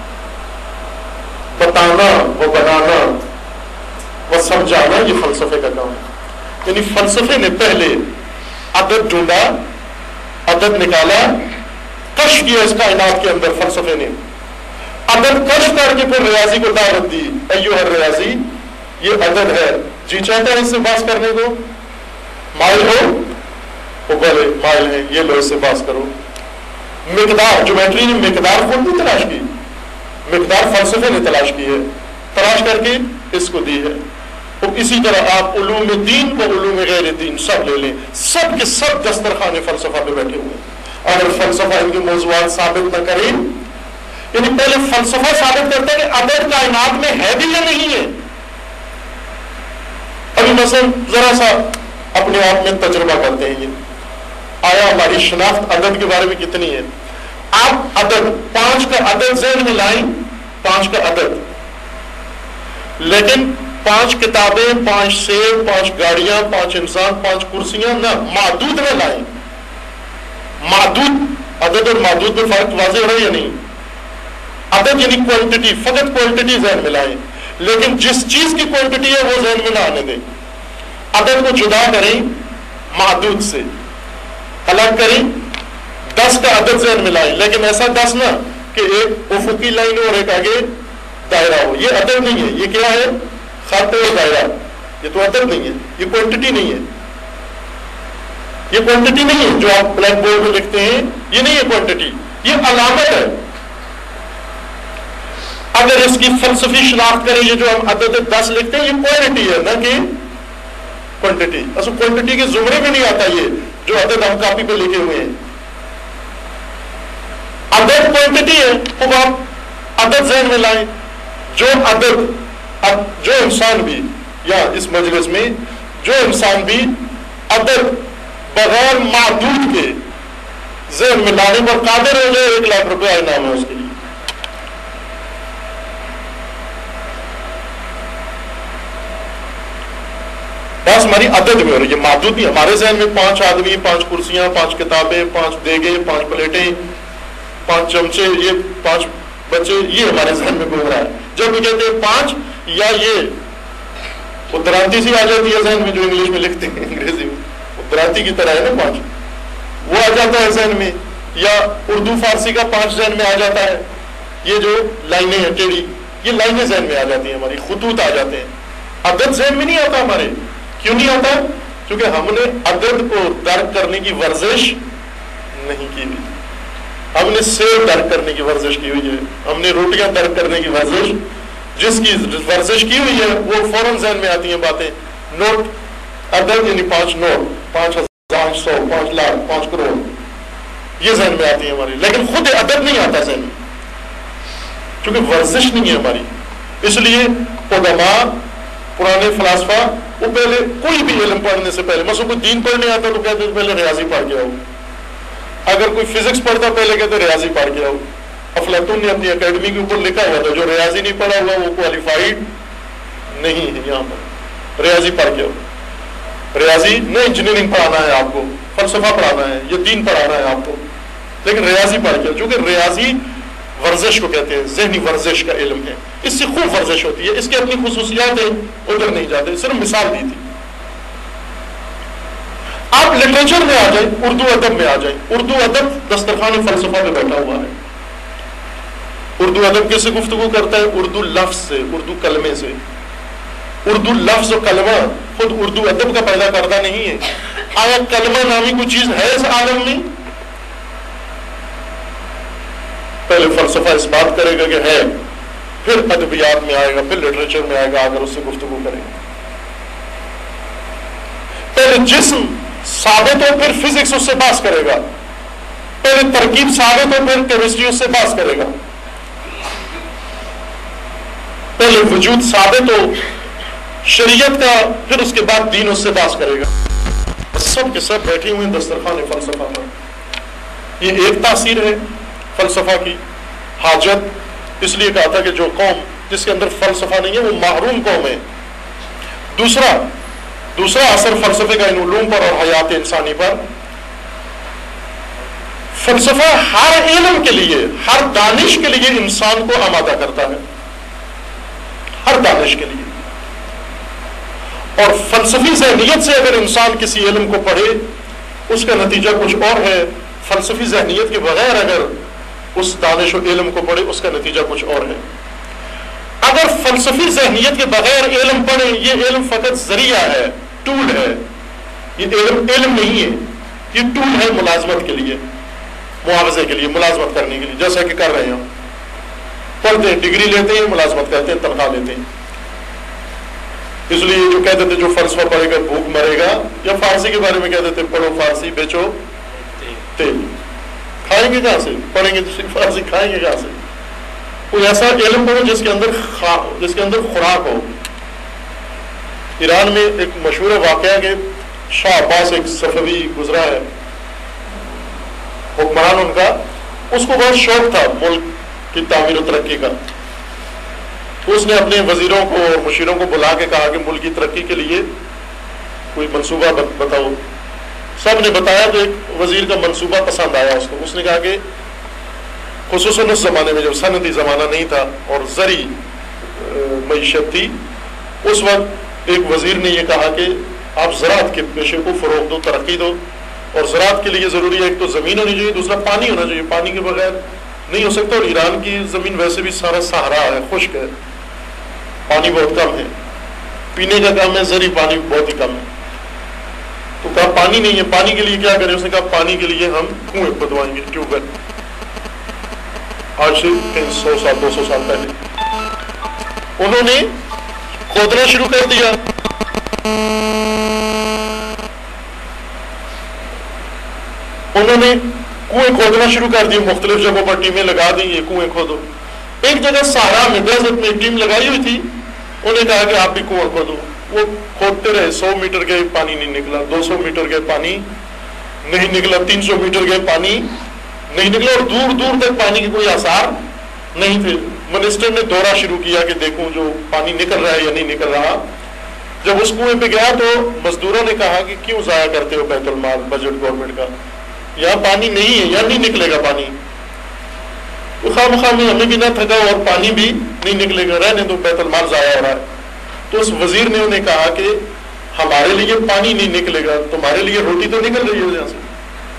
بتانا و بنانا و سمجھانا یہ فلسفے کا کام ہے۔ یعنی فلسفے نے پہلے عدد ڈھونڈا، عدد نکالا، کشف کیا اس کائنات کے اندر، فلسفے نے عدد کشف کر کے پھر ریاضی کو دعوت دی، ایوہ الریاضی یہ عدد ہے، جی چاہتا ہے اس سے بحث کرنے کو، مائل ہو وہ بولے مائل ہے، یہ لو اس سے بحث کرو۔ مقدار، جیومیٹری نے مقدار خود نہیں تلاش کی، مقدار فلسفے نے تلاش کی ہے، تلاش کر کے اس کو دی ہے۔ تو اسی طرح آپ علوم دین کو علوم غیر دین سب لے لیں، سب کے سب دسترخوان فلسفہ پہ بیٹھے ہوئے۔ اگر فلسفہ ان کے موضوعات ثابت نہ کرے، یعنی پہلے فلسفہ ثابت کرتا ہے کہ عدد کائنات میں ہے بھی یا نہیں ہے۔ ابھی مثلا ذرا سا اپنے آپ میں تجربہ کرتے ہیں، یہ آیا ہماری شناخت عدد کے بارے میں کتنی ہے؟ آپ عدد 5 کا عدد ذہن میں لائیں، 5 کا عدد، لیکن 5 کتابیں، 5 سیب، 5 گاڑیاں، 5 انسان، 5 کرسیاں نہ، معدود نہ لائیں۔ معدود، عدد اور معدود میں فرق واضح ہے یا نہیں؟ عدد یعنی کوانٹٹی، فقط کوانٹٹی ذہن میں لائیں، لیکن جس چیز کی کوانٹٹی ہے وہ ذہن میں نہ آنے دیں۔ عدد کو جدا کریں معدود سے، الگ کریں، 10 کا عدد ذہن میں لائیں، لیکن ایسا 10 نہ کہ ایک افقی لائن اور ایک آگے دائرہ ہو، یہ عدد نہیں ہے، یہ کیا ہے؟ خط اور دائرہ، یہ تو عدد نہیں ہے، یہ کوانٹٹی نہیں ہے، یہ کوانٹٹی نہیں ہے جو آپ بلیک بورڈ میں لکھتے ہیں، یہ نہیں ہے کوانٹٹی، یہ علامت ہے۔ اگر اس کی فلسفی شناخت کریں، یہ جو ہم عدد 10 لکھتے ہیں یہ کوانٹٹی ہے نہ کہ کوانٹٹی، اصل کوانٹٹی کے زمرے میں نہیں آتا یہ جو عدد ہم کاپی پہ لکھے ہوئے ہیں۔ عدد کوانٹٹی ہے، اب آپ عدد ذہن میں لائیں، جو عدد، جو انسان بھی، یا اس مجلس میں جو انسان بھی عدد بغیر معدود کے ذہن میں لانے پر قادر ہو جائے، 1 لاکھ روپے انعام ہے اس کے لیے۔ بس ہماری عدد میں ہو رہی ہے، محدود نہیں. ہمارے ذہن میں 5 آدمی، 5 کرسیاں، 5 کتابیں، 5 دیگیں، 5 پلیٹیں، 5 چمچے، یہ 5 بچے، یہ ہمارے ذہن میں گھوم رہا ہے. جب وہ کہتے ہیں 5، یا یہ وہ درانتی سی آ جاتی ہے ذہن میں، جو انگلش میں لکھتے ہیں انگریزی میں، وہ درانتی کی طرح ہے نا 5، وہ آ جاتا ہے ذہن میں. یا اردو فارسی کا 5 ذہن میں آ جاتا ہے. یہ جو لائنیں ہیں ٹیڑھی، یہ لائنیں ذہن میں آ جاتی ہیں، ہماری خطوط آ جاتے ہیں. عدد ذہن میں نہیں آتا ہمارے. کیوں نہیں آتا؟ کیونکہ ہم نے عدد کو درک کرنے کی ورزش نہیں کی ہوئی. ہم نے سیب درک کرنے کی ورزش کی ہوئی ہے، ہم نے روٹیاں درک کرنے کی ورزش، جس کی ورزش کی ہوئی ہے وہ فوراً ذہن میں آتی ہیں باتیں. نوٹ، عدد یعنی 5 نوٹ، 5,000، 100، 5 لاکھ، 5 کروڑ، یہ ذہن میں آتی ہے ہماری. لیکن خود عدد نہیں آتا ذہن میں، کیونکہ ورزش نہیں ہے ہماری. اس لیے علماء، پرانے فلاسفہ، وہ پہلے کوئی بھی علم پڑھنے سے پہلے، مثلا کوئی دین پڑھنے آتا تو کہتے پہلے ریاضی پڑھ کے آؤ. اگر کوئی فزکس پڑھتا پہلے کہتے ریاضی پڑھ کے آؤ. افلاطون نے اپنی اکیڈمی کے اوپر لکھا ہوا تھا جو ریاضی نہیں پڑھا ہوا وہ کوالیفائڈ نہیں ہے. یہاں پر ریاضی پڑھ کے آؤ. ریاضی نہ انجینئرنگ پڑھانا ہے آپ کو، فلسفہ پڑھانا ہے، یہ دین پڑھانا ہے آپ کو، لیکن ریاضی پڑھ کے آؤ. چونکہ ریاضی ورزش کو کہتے ہیں، ذہنی ورزش کا علم ہے. اس سے خوب ورزش ہوتی ہے، اس کی اپنی خصوصیات ہیں، ادھر نہیں جاتے، صرف مثال دی تھی. آپ لٹریچر میں آ جائیں، اردو ادب میں آ جائیں. اردو ادب دسترخوان فلسفہ میں بیٹھا ہوا ہے. اردو ادب کس سے گفتگو کرتا ہے؟ اردو لفظ سے، اردو کلمے سے. اردو لفظ و کلمہ خود اردو ادب کا پیدا کردہ نہیں ہے. آیا کلمہ نامی کوئی چیز ہے اس عالم میں؟ پہلے فلسفہ اس بات کرے گا کہ ہے، پھر ادبیات میں آئے گا، پھر لٹریچر میں آئے گا، اگر اس سے گفتگو کرے گا. پہلے جسم ثابت ہو پھر فزکس اس سے بحث کرے گا. پہلے ترکیب ثابت ہو پھر کیمسٹری اس سے بحث کرے گا. پہلے وجود ثابت ہو شریعت کا، پھر اس کے بعد دین اس سے بحث کرے گا. سب کے سب بیٹھے ہوئے دسترخوان فلسفہ پر. یہ ایک تاثیر ہے فلسفہ کی. حاجت اس لیے کہا تھا کہ جو قوم جس کے اندر فلسفہ نہیں ہے وہ محروم قوم ہے. دوسرا اثر فلسفے کا ان علوم پر اور حیات انسانی پر، فلسفہ ہر علم کے لیے، ہر دانش کے لیے انسان کو آمادہ کرتا ہے، ہر دانش کے لیے. اور فلسفی ذہنیت سے اگر انسان کسی علم کو پڑھے اس کا نتیجہ کچھ اور ہے. فلسفی ذہنیت کے بغیر اگر اس دانش و علم کو پڑھے اس کا نتیجہ کچھ اور ہے. اگر فلسفی ذہنیت کے بغیر علم پڑھے، یہ علم فقط ذریعہ ہے، ٹول ہے. یہ علم نہیں ہے، یہ ٹول ہے ملازمت کے لیے، معاوضے کے لیے، ملازمت کرنے کے لیے، جیسا کہ کر رہے ہیں ہم. پڑھتے ہیں، ڈگری لیتے ہیں، ملازمت کرتے ہیں، تنخواہ لیتے ہیں. اس لیے جو کہتے تھے جو فلسفہ پڑھے گا بھوک مرے گا، یا فارسی کے بارے میں کہتے تھے پڑھو فارسی بیچو تیل. کھائیں گے کہاں سے؟ پڑھیں گے تو فارسی کھائیں گے کہاں سے؟ کوئی ایسا علم پڑھو جس کے اندر خوراک ہو. ایران میں ایک مشہور واقعہ کہ شاہ عباس ایک صفوی گزرا ہے، حکمران ان کا، اس کو بہت شوق تھا ملک کی تعمیر و ترقی کا. تو اس نے اپنے وزیروں کو اور مشیروں کو بلا کے کہا کہ ملک کی ترقی کے لیے کوئی منصوبہ بتاؤ. سب نے بتایا تو ایک وزیر کا منصوبہ پسند آیا اس کو. اس نے کہا کہ خصوصاً اس زمانے میں جب صنعتی زمانہ نہیں تھا اور زرعی معیشت تھی، اس وقت ایک وزیر نے یہ کہا کہ آپ زراعت کے پیشے کو فروغ دو، ترقی دو. اور زراعت کے لیے ضروری ہے ایک تو زمین ہونی چاہیے، دوسرا پانی ہونا چاہیے. پانی کے بغیر نہیں ہو سکتا. اور ایران کی زمین ویسے بھی سارا صحرا ہے، خشک ہے، پانی بہت کم ہے، پینے کا کم ہے، زرعی پانی بہت ہی کم ہے. تو کہا پانی نہیں ہے، پانی کے لیے کیا کریں؟ اس نے کہا پانی کے لیے ہم کنویں کھدوائیں گے، ٹیوب ویل. آج سے 100 سال 200 سال پہلے انہوں نے کھودنا شروع کر دیا. انہوں نے کنویں کھودنا شروع کر دی، مختلف جگہوں پر ٹیمیں لگا دی، یہ کنویں کھودو. ایک جگہ صحرا میں ڈیزرٹ میں ایک ٹیم لگائی ہوئی تھی، انہوں نے کہا کہ آپ بھی کنواں کھودو. وہ کھودتے رہے، 100 میٹر گئے پانی نہیں نکلا، 200 میٹر گئے پانی نہیں نکلا، 300 میٹر گئے پانی نہیں نکلا، اور دور دور تک پانی کے کوئی آثار نہیں تھے. منسٹر نے دورہ شروع کیا کہ دیکھوں جو پانی نکل رہا ہے یا نہیں نکل رہا. جب اس کنویں پہ گیا تو مزدوروں نے کہا کہ کیوں ضائع کرتے ہو بیت المال بجٹ گورنمنٹ کا, یہاں پانی نہیں ہے, یہاں نہیں نکلے گا پانی, تو خواہ مخواہ میں ہمیں بھی نہ تھکا اور پانی بھی نہیں نکلے گا, رہنے دو بیت المال ضائع ہو رہا ہے. تو اس وزیر نے انہیں کہا کہ ہمارے لیے پانی نہیں نکلے گا, تمہارے لیے روٹی تو نکل رہی ہے یہاں سے,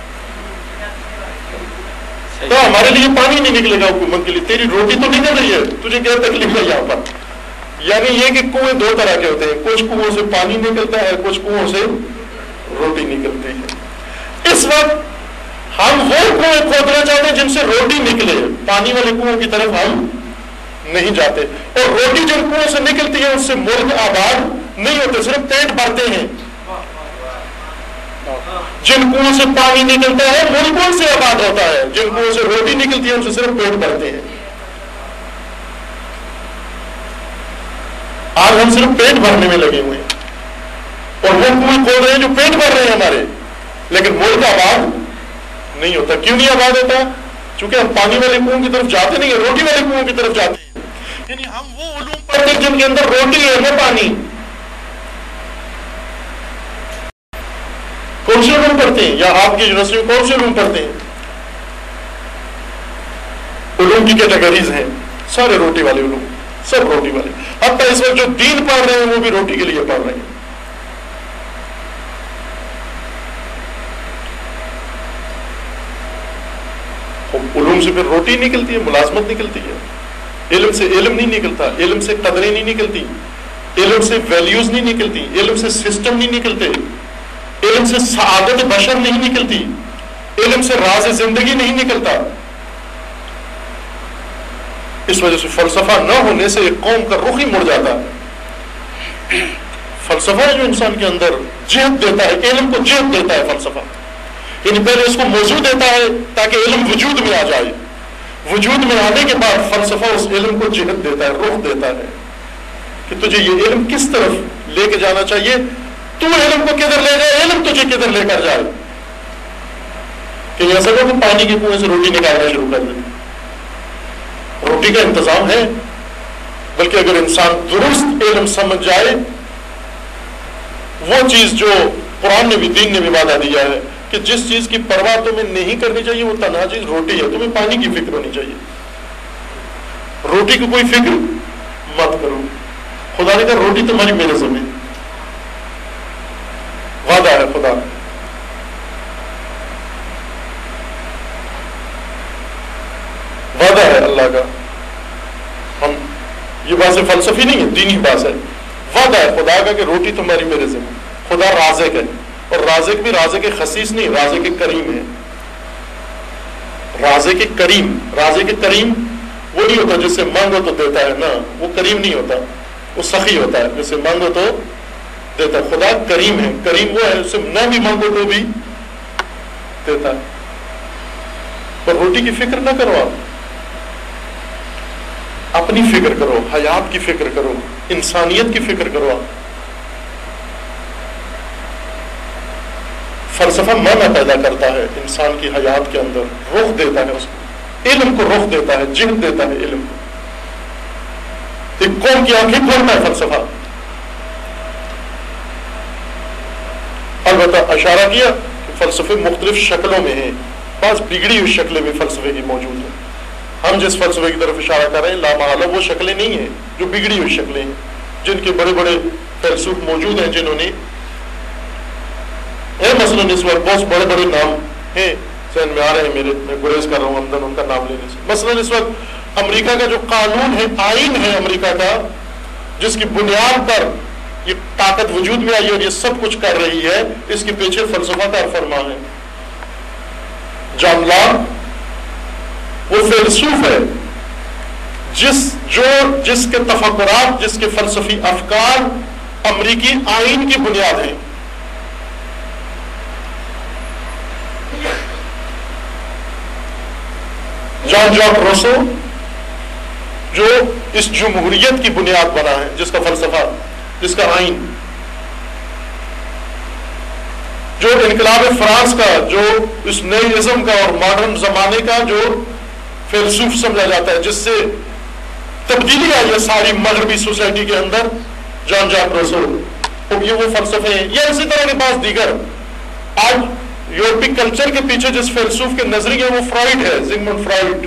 تو ہمارے لیے پانی نہیں نکلے گا حکومت کے لیے, تیری روٹی تو نکل رہی ہے, تجھے کیا تکلیف ہے یہاں پر. یعنی یہ کہ کنویں دو طرح کے ہوتے ہیں, کچھ کنووں سے پانی نکلتا ہے, کچھ کنووں سے روٹی نکلتی ہے. اس وقت ہم وہ کنویں کھودنا چاہتے ہیں جن سے روٹی نکلے, پانی والے کنووں کی طرف ہم نہیں جاتے. اور روٹی جن کنووں سے نکلتی ہے اس سے ملک آباد نہیں ہوتے, صرف پیٹ بھرتے ہیں. جن کنووں سے پانی نکلتا ہے ملکوں سے آباد ہوتا ہے, جن کنووں سے روٹی نکلتی ہے ان سے صرف پیٹ بھرتے ہیں. آج ہم صرف پیٹ بھرنے میں لگے ہوئے ہیں اور وہ کنویں کھود رہے ہیں جو پیٹ بھر رہے ہیں ہمارے, لیکن ملک آباد نہیں ہوتا. کیوں نہیں آباد ہوتا؟ چونکہ ہم پانی والے کنووں کی طرف جاتے نہیں ہیں, روٹی والے کنووں کی طرف جاتے ہیں. یعنی ہم وہ علوم پڑھتے ہیں جن کے اندر روٹی ہے نہ پانی. کون سے علوم پڑھتے ہیں, یا آپ کی یونیورسٹی میں کون سے علوم پڑھتے ہیں؟ علوم کی کیٹیگریز ہیں, سارے روٹی والے علوم, سب روٹی والے. حتیٰ اس وقت جو دین پڑھ رہے ہیں وہ بھی روٹی کے لیے پڑھ رہے ہیں. علوم سے پھر روٹی نکلتی ہے, ملازمت نکلتی ہے. علم سے علم نہیں نکلتا, علم سے قدریں نہیں نکلتی, علم سے ویلیوز نہیں نکلتی, علم سے سسٹم نہیں نکلتے, علم سے سعادت بشر نہیں نکلتی, علم سے راز زندگی نہیں نکلتا. اس وجہ سے فلسفہ نہ ہونے سے ایک قوم کا رخ ہی مڑ جاتا ہے. فلسفہ ہے جو انسان کے اندر جہت دیتا ہے, علم کو جہت دیتا ہے فلسفہ. یعنی پہلے اس کو موضوع دیتا ہے تاکہ علم وجود میں آ جائے, وجود میں آنے کے بعد فلسفہ اس علم کو جہت دیتا ہے, رخ دیتا ہے کہ تجھے یہ علم کس طرف لے کے جانا چاہیے, تو علم کو کدھر لے جائے, علم تجھے کدھر لے کر جائے. کہ ایسا کہ پانی کے کنویں سے روٹی نکالنا شروع کر دیں, روٹی کا انتظام ہے. بلکہ اگر انسان درست علم سمجھ جائے, وہ چیز جو قرآن نے بھی دین نے بھی وعدہ دیا ہے کہ جس چیز کی پرواہ تمہیں نہیں کرنی چاہیے وہ تنہا چیز روٹی ہے, تمہیں پانی کی فکر ہونی چاہیے, روٹی کی کوئی فکر مت کرو. خدا نے کہا روٹی تمہاری میرے ذمہ, وعدہ ہے خدا, وعدہ ہے اللہ کا. ہم یہ بات سے فلسفی نہیں ہے, دینی بات ہے. وعدہ ہے خدا کا کہ روٹی تمہاری میرے ذمہ. خدا رازق ہے, اور رازق بھی رازق خصیص نہیں, رازق کریم ہے. رازق کریم, رازق کریم وہ نہیں ہوتا جس سے مانگو تو دیتا ہے, نہ وہ کریم نہیں ہوتا, وہ سخی ہوتا ہے, جس سے مانگو تو دیتا ہے. خدا کریم ہے, کریم وہ ہے اس سے نہ بھی مانگو تو بھی دیتا ہے. پر روٹی کی فکر نہ کرو, آپ اپنی فکر کرو, حیات کی فکر کرو, انسانیت کی فکر کرو. آپ فلسفہ معنی پیدا کرتا ہے انسان کی حیات کے اندر, رخ دیتا ہے اس کو, علم کو رخ دیتا ہے, جہت دیتا ہے علم کو. ایک قوم کی آنکھیں کھولتا ہے فلسفہ. البتہ اشارہ کیا کہ فلسفے مختلف شکلوں میں ہیں, بعض بگڑی ہوئی شکلیں بھی فلسفے کی موجود ہیں. ہم جس فلسفے کی طرف اشارہ کر رہے ہیں لامحالہ وہ شکلیں نہیں ہیں جو بگڑی ہوئی شکلیں ہیں, جن کے بڑے بڑے فیلسوف موجود ہیں جنہوں نے مثلاً اس وقت بہت بڑے بڑے نام ہیں ذہن میں آ رہے ہیں میرے, میں گریز کر رہا ہوں اندر ان کا نام لینے سے. مثلاً اس وقت امریکہ کا جو قانون ہے, آئین ہے امریکہ کا, جس کی بنیاد پر یہ طاقت وجود میں آئی اور یہ سب کچھ کر رہی ہے, اس کے پیچھے فلسفہ کار فرما ہے. جان لاک وہ فیلسوف ہے جس کے تفکرات, جس کے فلسفی افکار امریکی آئین کی بنیاد ہیں. جان جاک روسو جو اس جمہوریت کی بنیاد بنا ہے, جس کا فلسفہ, جس کا آئین, جو انقلاب فرانس کا, جو اس نئے ازم کا اور ماڈرن زمانے کا جو فیلسوف سمجھا جاتا ہے, جس سے تبدیلی آئی ہے ساری مغربی سوسائٹی کے اندر, جان جاک روسو. یہ وہ فلسفے ہیں. یا اسی طرح کے پاس دیگر آج یورپی کلچر کے پیچھے جس فیلسوف کے نظریے وہ فرائڈ ہے, زگمنڈ فرائڈ,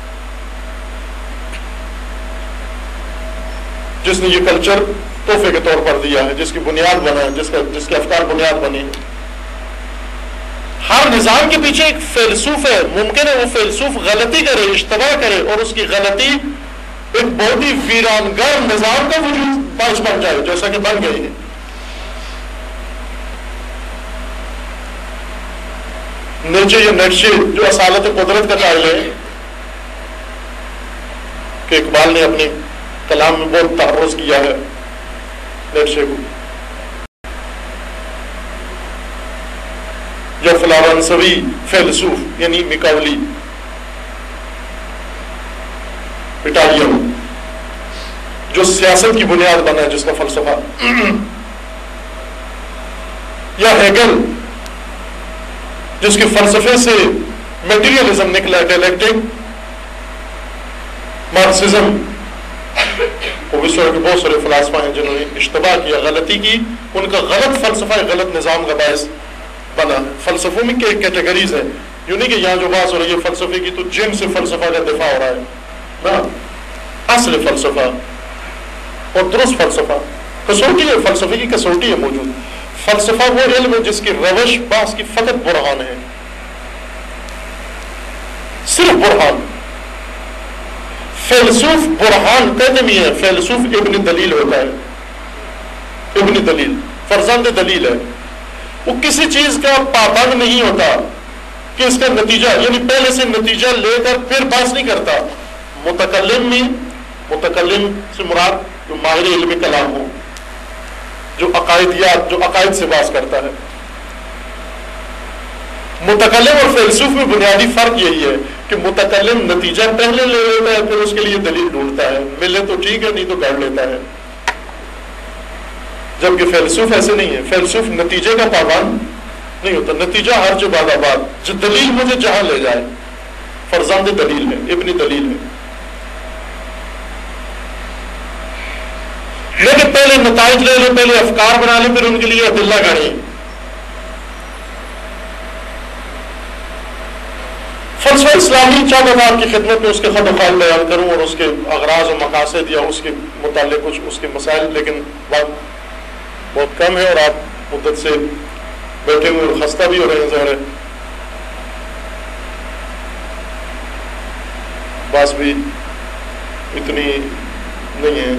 جس نے یہ کلچر تحفے کے طور پر دیا ہے, جس کی بنیاد بنا ہے, جس کے افکار بنیاد بنی. ہر نظام کے پیچھے ایک فیلسوف ہے. ممکن ہے وہ فیلسوف غلطی کرے, اشتباہ کرے, اور اس کی غلطی ایک بہت ہی ویرانگر نظام کا وجود باعث بن جائے, جیسا کہ بن گئی ہے. نیچے یا نیچے جو اصالت قدرت کا قائل ہے, کہ اقبال نے اپنے کلام میں بہت تعرض کیا ہے نیچے کو, یا فرانسوی فیلسوف یعنی میکاولی اٹالین, جو سیاست کی بنیاد بنا ہے, جس کا فلسفہ, یا ہیگل جس کے فلسفے سے میٹیریلزم نکلا, ڈائلیکٹک, مارکسزم. وہ اس طرح کے بہت سارے فلاسفہ ہیں جنہوں نے اشتباہ کیا, غلطی کی, ان کا غلط فلسفہ غلط نظام کا باعث بنا. فلسفوں میں کیٹیگریز ہیں, یوں نہیں کہ یہاں جو بات ہو رہی ہے فلسفے کی تو جن سے فلسفہ کا دفاع ہو رہا ہے نا. اصل فلسفہ اور درست فلسفہ کسوٹی ہے, فلسفے کی کسوٹی ہے موجود. فلسفہ وہ علم ہے جس کی روش بحث کی فقط برہان ہے, صرف برہان. فیلسوف برہان کا نہیں ہے, فیلسوف ابن دلیل ہوتا ہے. ابن دلیل فرزند دلیل ہے. وہ کسی چیز کا پابند نہیں ہوتا کہ اس کا نتیجہ, یعنی پہلے سے نتیجہ لے کر پھر بحث نہیں کرتا. متکلم میں, متکلم سے مراد جو ماہر علم کلام ہو, جو عقائدیات, جو عقائد سے بحث کرتا ہے. متکلم اور فیلسوف میں بنیادی فرق یہی ہے کہ متکلم نتیجہ پہلے لے لیتا ہے, پھر اس کے لیے دلیل ڈھونڈتا ہے, ملے تو ٹھیک ہے, نہیں تو گاڑ لیتا ہے. جبکہ فیلسوف ایسے نہیں ہے. فیلسوف نتیجے کا پابند نہیں ہوتا, نتیجہ ہر جو بعد آباد, جو دلیل مجھے جہاں لے جائے. فرزند دلیل ہے, ابن دلیل ہے. لیکن پہلے نتائج لے لے, پہلے افکار بنا لے, پھر ان کے لیے ادلہ گاڑی. فلسفہ اسلامی چاہتا تھا آپ کی خدمت میں اس کے خط و خال بیان کروں اور اس کے اغراض و مقاصد یا اس کے متعلق کچھ اس کے مسائل, لیکن وقت بہت کم ہے اور آپ مدت سے بیٹھے ہوئے اور خستہ بھی ہو رہے ہیں. ظاہر ہے بس بھی اتنی نہیں ہے,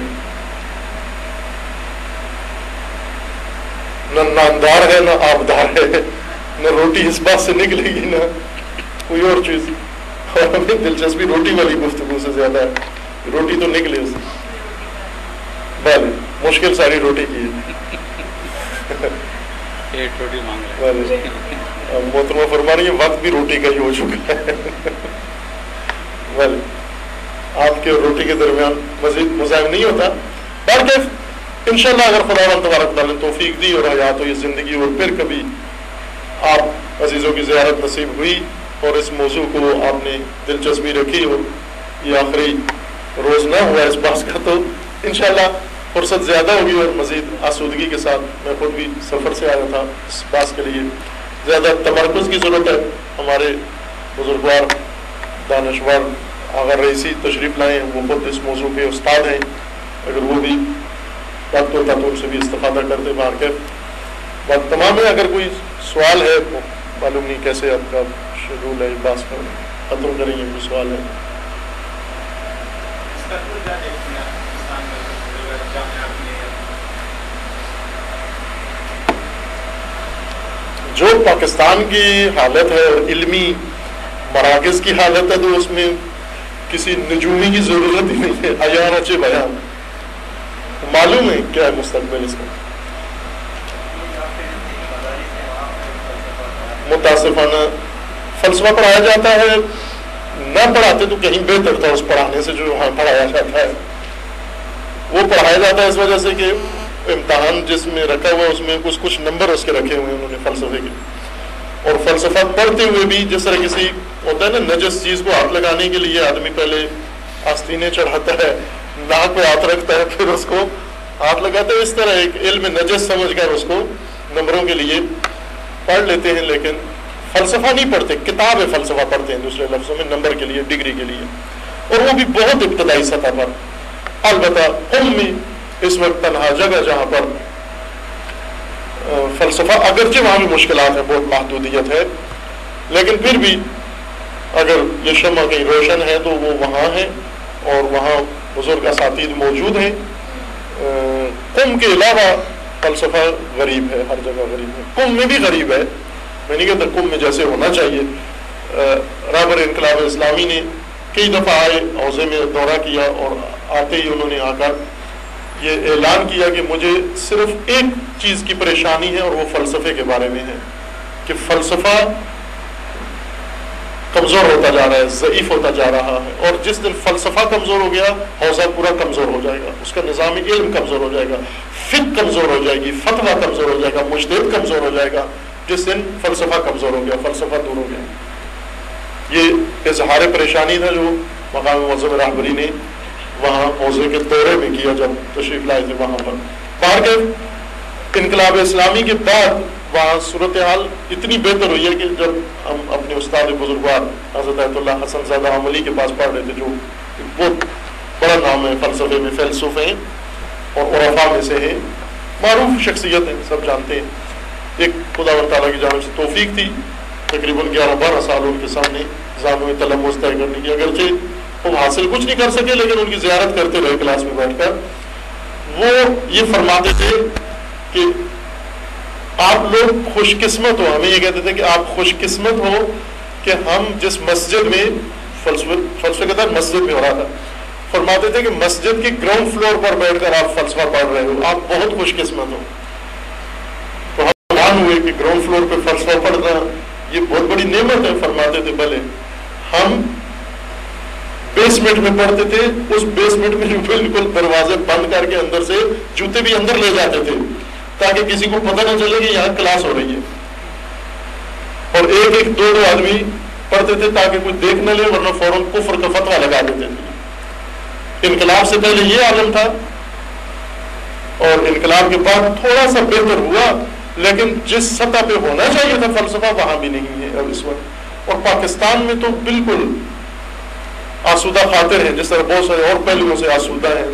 نہ ناندار ہے, نہ آبدار ہے, نہ روٹی اس بات سے نکلے گی, نہ کوئی اور چیز. اور ہمیں دلچسپی روٹی والی گفتگو سے زیادہ ہے. روٹی تو نکلے اس سے, بھلے مشکل ساری روٹی کی ہے. محترمہ فرما رہی ہے وقت بھی روٹی کا ہی ہو چکا ہے. بھلے آپ کے روٹی کے درمیان مزید مزاحم نہیں ہوتا. بلکہ انشاءاللہ اگر خداوند تبارک تعالیٰ نے توفیق دی اور حیات و یہ زندگی, اور پھر کبھی آپ عزیزوں کی زیارت نصیب ہوئی اور اس موضوع کو آپ نے دلچسپی رکھی اور یہ آخری روز نہ ہوا اس بحث کا, تو انشاءاللہ فرصت زیادہ ہوگی اور مزید آسودگی کے ساتھ. میں خود بھی سفر سے آیا تھا, اس بحث کے لیے زیادہ تمرکز کی ضرورت ہے. ہمارے بزرگوار دانشور آغا رئیسی تشریف لائے ہیں, وہ خود اس موضوع کے استاد ہیں. اگر وہ بھی وقت ہوتا تو ان سے بھی استفادہ کرتے باہر کے. وقت تمام ہے, اگر کوئی سوال ہے, معلوم نہیں کیسے آپ کا شیڈول ہے, بحث کا ختم کریں گے. کوئی سوال ہے؟ جو پاکستان کی حالت ہے اور علمی مراکز کی حالت ہے, تو اس میں کسی نجومی کی ضرورت ہی نہیں ہے. عیان اچھے بیان معلوم ہے کیا ہے مستقبل اس کا. متاسفانہ فلسفہ پڑھایا جاتا ہے, نہ پڑھاتے تو کہیں بہتر تھا اس پڑھانے سے جو وہاں پڑھایا جاتا ہے. وہ پڑھایا جاتا ہے اس وجہ سے کہ امتحان جس میں رکھا ہوا اس میں کچھ نمبر اس کے رکھے ہوئے انہوں نے فلسفے کے. اور فلسفہ پڑھتے ہوئے بھی جس طرح کسی ہوتا ہے نا نجس چیز کو ہاتھ لگانے کے لیے آدمی پہلے آستینے چڑھاتا ہے, ناک پہ ہاتھ رکھتا ہے, پھر اس کو ہاتھ لگاتے ہیں اس طرح ایک علم نجس سمجھ کر اس کو نمبروں کے لیے پڑھ لیتے ہیں، لیکن فلسفہ نہیں پڑھتے، کتاب فلسفہ پڑھتے ہیں دوسرے لفظوں میں، نمبر کے لیے، ڈگری کے لیے، اور وہ بھی بہت ابتدائی سطح پر۔ البتہ قم میں اس وقت تنہا جگہ جہاں پر فلسفہ، اگرچہ وہاں بھی مشکلات ہیں، بہت محدودیت ہے، لیکن پھر بھی اگر یہ شمع کہیں روشن ہے تو وہ وہاں ہے، اور وہاں بزرگ اساتید موجود ہیں۔ قم کے علاوہ فلسفہ غریب ہے، ہر جگہ غریب ہے، قم میں بھی غریب ہے، میں نہیں کہتا قم میں جیسے ہونا چاہیے۔ رہبر انقلاب اسلامی نے کئی دفعہ آئے، حوزے میں دورہ کیا، اور آتے ہی انہوں نے آ کر یہ اعلان کیا کہ مجھے صرف ایک چیز کی پریشانی ہے، اور وہ فلسفے کے بارے میں ہے کہ فلسفہ کمزور ہوتا جا رہا ہے، ضعیف ہوتا جا رہا ہے، اور جس دن فلسفہ کمزور ہو گیا حوزہ پورا کمزور ہو جائے گا، اس کا نظام علم کمزور ہو جائے گا، فقہ کمزور ہو جائے گی، فتویٰ کمزور ہو جائے گا، مجتہد کمزور ہو جائے گا۔ جس دن فلسفہ کمزور ہو گیا، فلسفہ دور ہو گیا، یہ اظہار پریشانی تھا جو مقام معظم رہبری نے وہاں حوزے کے دورے میں کیا جب تشریف لائے تھے وہاں پر۔ باہر کے انقلاب اسلامی کے بعد وہاں صورتحال اتنی بہتر ہوئی ہے کہ جب ہم اپنے استاد بزرگوار حضرت آیت اللہ حسن زادہ عملی کے پاس پڑھ رہے تھے، جو بہت بڑا نام ہے فلسفے میں، فیلسوف ہیں اور عرفاء میں سے ہیں، معروف شخصیت ہیں، سب جانتے ہیں۔ ایک خدا و تعالیٰ کی جانب سے توفیق تھی، تقریباً 11-12 سال ان کے سامنے زانو تلمذ طے کرنے کی، اگرچہ وہ حاصل کچھ نہیں کر سکے لیکن ان کی زیارت کرتے رہے کلاس میں بیٹھ کر۔ وہ یہ فرماتے تھے کہ آپ لوگ خوش قسمت ہو، ہمیں یہ کہتے تھے کہ آپ خوش قسمت ہو کہ ہم جس مسجد میں فلسفے کے تحت مسجد میں ہو رہا تھا، فرماتے تھے کہ مسجد کے گراؤنڈ فلور پر بیٹھ کر آپ فلسفہ پڑھ رہے ہو، آپ بہت خوش قسمت ہو۔ تو ہم حیران ہوئے کہ گراؤنڈ فلور پہ فلسفہ پڑھنا یہ بہت بڑی نعمت ہے۔ فرماتے تھے بھلے ہم بیسمنٹ میں پڑھتے تھے، اس بیسمنٹ میں بالکل دروازے بند کر کے اندر سے جوتے بھی اندر لے جاتے تھے تاکہ کسی کو پتہ نہ چلے کہ یہاں کلاس ہو رہی ہے، اور ایک ایک دو آدمی پڑھتے تھے تاکہ کوئی دیکھ نہ لے، ورنہ فوراً کفر کا فتویٰ لگا دیتے تھے۔ انقلاب سے پہلے یہ عالم تھا، اور انقلاب کے بعد تھوڑا سا بہتر ہوا، لیکن جس سطح پہ ہونا چاہیے تھا فلسفہ وہاں بھی نہیں ہے اب اس وقت۔ اور پاکستان میں تو بالکل آسودہ خاطر ہیں، جس طرح بہت سارے اور پہلوؤں سے آسودہ ہیں،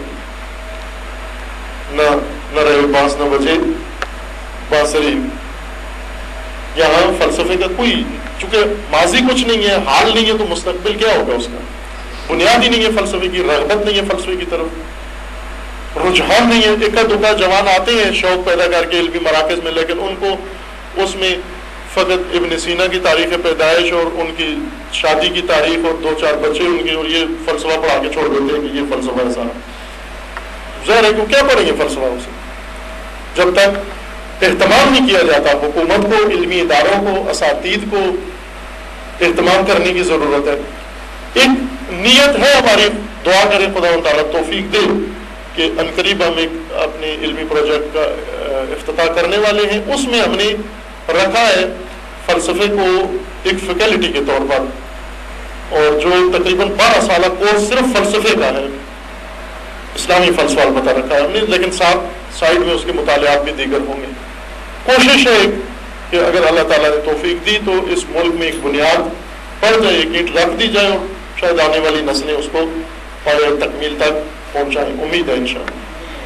نہ رہے بانس نہ بچے بانسری۔ یہاں فلسفے کا کوئی، چونکہ ماضی کچھ نہیں ہے، حال نہیں ہے، تو مستقبل کیا ہوگا؟ اس کا بنیاد ہی نہیں ہے، فلسفے کی رغبت نہیں ہے، فلسفے کی طرف رجحان نہیں ہے۔ اکا دکا جوان آتے ہیں شوق پیدا کر کے علمی مراکز میں، لیکن ان کو اس میں فقط ابن سینا کی تاریخ پیدائش اور ان کی شادی کی تاریخ اور 2-4 بچے ان کے، اور یہ فلسفہ پڑھا کے چھوڑ دیتے ہیں کہ یہ فلسفہ ایسا ہے۔ ظاہر ہے کہ کیا پڑھیں گے فلسفہ اسے؟ جب تک اہتمام نہیں کیا جاتا، حکومت کو، علمی اداروں کو، اساتید کو اہتمام کرنے کی ضرورت ہے۔ ایک نیت ہے ہماری، دعا کریں خدا تعالیٰ توفیق دے کہ عنقریب ہم ایک اپنے علمی پروجیکٹ کا افتتاح کرنے والے ہیں۔ اس میں ہم نے رکھا ہے فلسفے کو ایک فیکلٹی کے طور پر، اور جو تقریباً 12 سالہ کورس صرف فلسفے کا ہے، اسلامی فلسفہ البتہ رکھا ہے ہم نے، لیکن ساتھ سائڈ میں اس کے مطالعات بھی دیگر ہوں گے۔ کوشش ہے کہ اگر اللہ تعالیٰ نے توفیق دی تو اس ملک میں ایک بنیاد پڑ جائے، ایک اینٹ رکھ دی جائے، اور شاید آنے والی نسلیں اس کو پائے تکمیل تک پہنچائیں، امید ہے انشاءاللہ۔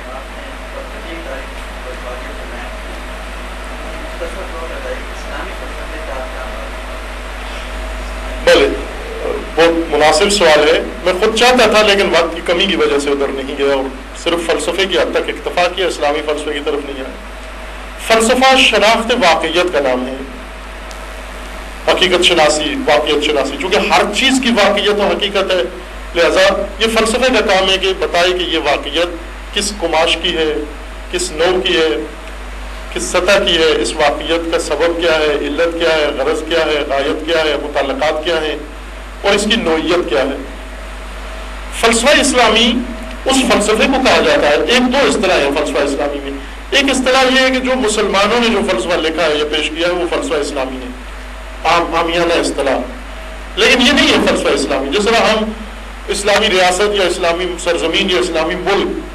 بھلے بہت مناسب سوال ہے، میں خود چاہتا تھا لیکن وقت کی کمی کی وجہ سے ادھر نہیں گیا، اور صرف فلسفے کی حد تک اکتفا کیا، اسلامی فلسفے کی طرف نہیں آیا۔ فلسفہ شناخت واقعیت کا نام ہے، حقیقت شناسی، واقعیت شناسی، چونکہ ہر چیز کی واقعیت و حقیقت ہے، لہذا یہ فلسفے کا کام ہے کہ بتائے کہ یہ واقعیت کس قماش کی ہے، کس نوع کی ہے، کس سطح کی ہے، اس واقعیت کا سبب کیا ہے، علت کیا ہے، غرض کیا ہے، غایت کیا ہے، متعلقات کیا ہیں، اور اس کی نوعیت کیا ہے۔ فلسفہ اسلامی اس فلسفے کو کہا جاتا ہے۔ ایک دو اصطلاح ہے فلسفہ اسلامی میں، ایک اصطلاح یہ ہے کہ جو مسلمانوں نے جو فلسفہ لکھا ہے یا پیش کیا ہے وہ فلسفہ اسلامی ہے، عامیانہ اصطلاح، لیکن یہ نہیں ہے فلسفہ اسلامی۔ جس طرح ہم اسلامی ریاست یا اسلامی سرزمین یا اسلامی ملک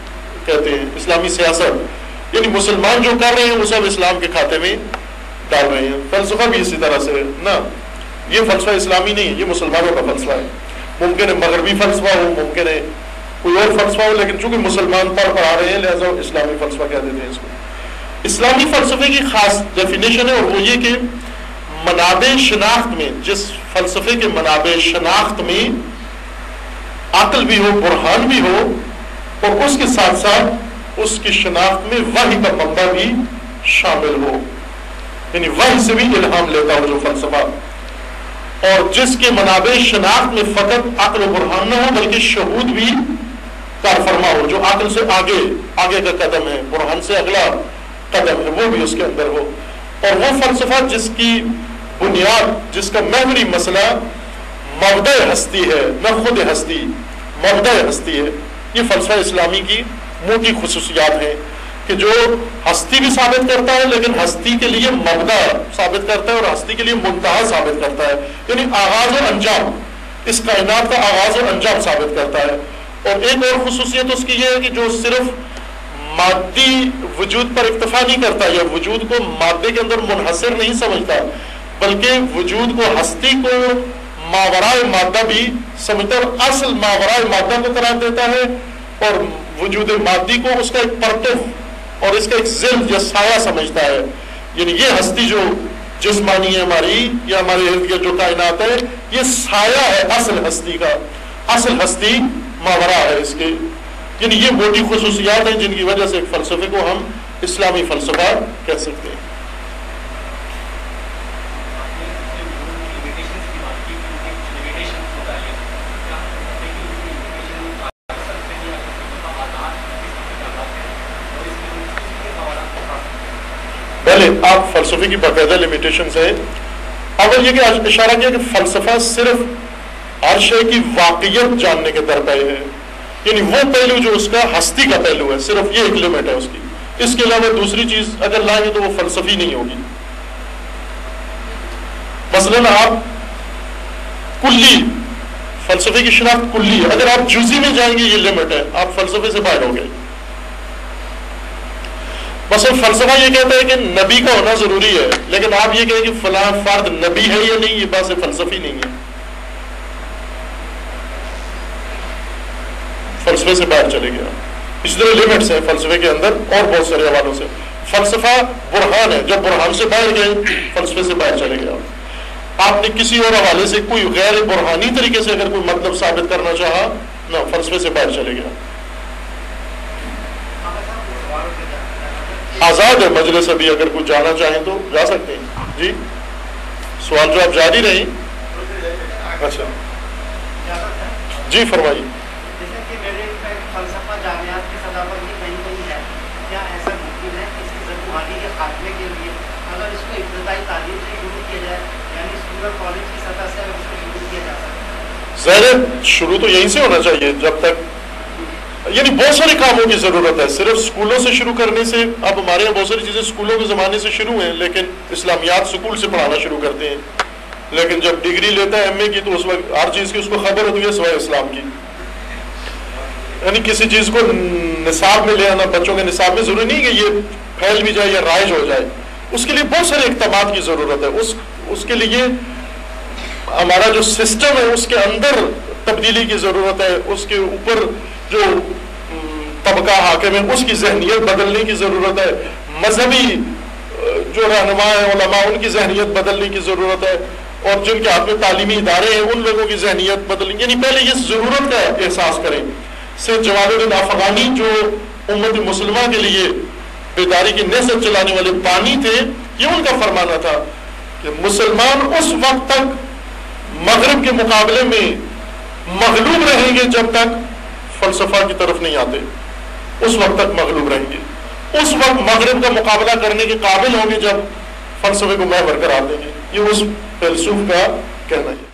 کہتے ہیں، اسلامی سیاست، یعنی مسلمان جو کر رہے ہیں وہ سب اسلام کے کھاتے میں ڈال رہے ہیں۔ فلسفہ بھی اسی طرح سے ہے نا، یہ فلسفہ اسلامی نہیں ہے، یہ مسلمانوں کا فلسفہ ہے۔ ممکن ہے مغربی فلسفہ ہو، ممکن ہے کوئی اور فلسفہ ہو، لیکن چونکہ مسلمان پڑھا رہے ہیں لہٰذا اسلامی فلسفہ کہہ دیتے ہیں اس کو۔ اسلامی فلسفے کی خاص ڈیفینیشن ہے، اور وہ یہ کہ منابع شناخت میں، جس فلسفے کے منابع شناخت میں عقل بھی ہو، برہان بھی ہو، اور اس کے ساتھ ساتھ اس کی شناخت میں وحی کا منبع بھی شامل ہو، یعنی وحی سے بھی الہام لیتا ہو جو فلسفہ، اور جس کے منابع شناخت میں فقط عقل و برہان نہ ہو بلکہ شہود بھی کار فرما ہو، جو عقل سے آگے کا قدم ہے، برہان سے اگلا قدم ہے، وہ بھی اس کے اندر ہو۔ اور وہ فلسفہ جس کی بنیاد، جس کا محوری مسئلہ مبدأ ہستی ہے، نہ خود ہستی، مبدأ ہستی ہے۔ یہ فلسفہ اسلامی کی موٹی خصوصیات ہیں کہ جو ہستی بھی ثابت کرتا ہے لیکن ہستی کے لیے مبدأ ثابت کرتا ہے اور ہستی کے لیے منتہا ثابت کرتا ہے، یعنی آغاز و انجام، اس کائنات کا آغاز و انجام ثابت کرتا ہے۔ اور ایک اور خصوصیت اس کی یہ ہے کہ جو صرف مادی وجود پر اکتفا نہیں کرتا یا وجود کو مادے کے اندر منحصر نہیں سمجھتا، بلکہ وجود کو، ہستی کو ماورائے مادہ بھی سمجھتا ہے، اور اصل ماورائے مادہ کو قرار دیتا ہے، اور وجود مادی کو اس کا ایک پرتو اور اس کا ایک ظل یا سایہ سمجھتا ہے۔ یعنی یہ ہستی جو جسمانی ہے ہماری یا ہمارے ارد گرد جو کائنات ہے، یہ سایہ ہے اصل ہستی کا، اصل ہستی ماورا ہے اس کے۔ یعنی یہ موٹی خصوصیات ہیں جن کی وجہ سے ایک فلسفے کو ہم اسلامی فلسفہ کہہ سکتے ہیں۔ پہلے آپ فلسفے کی باقاعدہ لمیٹیشنز ہے۔ اول یہ کہ اشارہ کیا کہ فلسفہ صرف ہر شے کی واقعیت جاننے کے درپے ہے، یعنی وہ پہلو جو اس کا ہستی کا پہلو ہے، صرف یہ ایک لمٹ ہے اس کی، اس کے علاوہ دوسری چیز اگر لائیں تو وہ فلسفی نہیں ہوگی۔ مثلاً آپ کلی فلسفے کی شناخت کلی ہے، اگر آپ جزئی میں جائیں گے یہ لمٹ ہے، آپ فلسفے سے باہر ہو گئے۔ مثلا فلسفہ یہ کہتا ہے کہ نبی کا ہونا ضروری ہے، لیکن آپ یہ کہیں کہ فلاں فرد نبی ہے یا نہیں، یہ بات فلسفی نہیں ہے، فلسفے سے باہر چلے گیا۔ اس طرح لمٹس ہیں فلسفے کے اندر اور بہت سارے حوالوں سے۔ فلسفہ برہان ہے، جب برہان سے باہر گئے فلسفے سے باہر چلے گیا۔ آپ نے کسی اور حوالے سے کوئی غیر برہانی طریقے سے اگر کوئی مطلب ثابت کرنا چاہا، نہ، فلسفے سے باہر چلے گیا۔ آزاد ہے مجلس، ابھی اگر کوئی جانا چاہیں تو جا سکتے ہیں۔ جی سوال جو آپ جاری رہیں۔ اچھا جی فرمائیے۔ ظاہر شروع تو یہیں سے ہونا چاہیے، جب تک یعنی بہت سارے کاموں کی ضرورت ہے، صرف اسکولوں سے شروع کرنے سے، اب ہمارے یہاں بہت ساری چیزیں اسکولوں کے زمانے سے شروع ہیں، لیکن اسلامیات اسکول سے پڑھانا شروع کرتے ہیں، لیکن جب ڈگری لیتا ہے ایم اے کی تو اس وقت ہر چیز کی اس کو خبر ہوتی ہے سوائے اسلام کی، یعنی کسی چیز کو نصاب میں لے آنا، بچوں کے نصاب میں ضروری نہیں کہ یہ پھیل بھی جائے یا رائج ہو جائے، اس کے لیے بہت سارے اقدامات کی ضرورت ہے، اس کے لیے ہمارا جو سسٹم ہے اس کے اندر تبدیلی کی ضرورت ہے، اس کے اوپر جو طبقہ حاکم ہے اس کی ذہنیت بدلنے کی ضرورت ہے، مذہبی جو رہنما ہیں علماء ان کی ذہنیت بدلنے کی ضرورت ہے، اور جن کے ہاتھ میں تعلیمی ادارے ہیں ان لوگوں کی ذہنیت بدلنے، یعنی پہلے یہ ضرورت کا احساس کریں۔ سید جمال الدین افغانی جو امت مسلمہ کے لیے بیداری کی نہضت چلانے والے بانی تھے، یہ ان کا فرمانا تھا کہ مسلمان اس وقت تک مغرب کے مقابلے میں مغلوب رہیں گے جب تک فلسفہ کی طرف نہیں آتے، اس وقت تک مغلوب رہیں گے، اس وقت مغرب کا مقابلہ کرنے کے قابل ہوں گے جب فلسفے کو محور قرار دیں گے، یہ اس فیلسوف کا کہنا ہے۔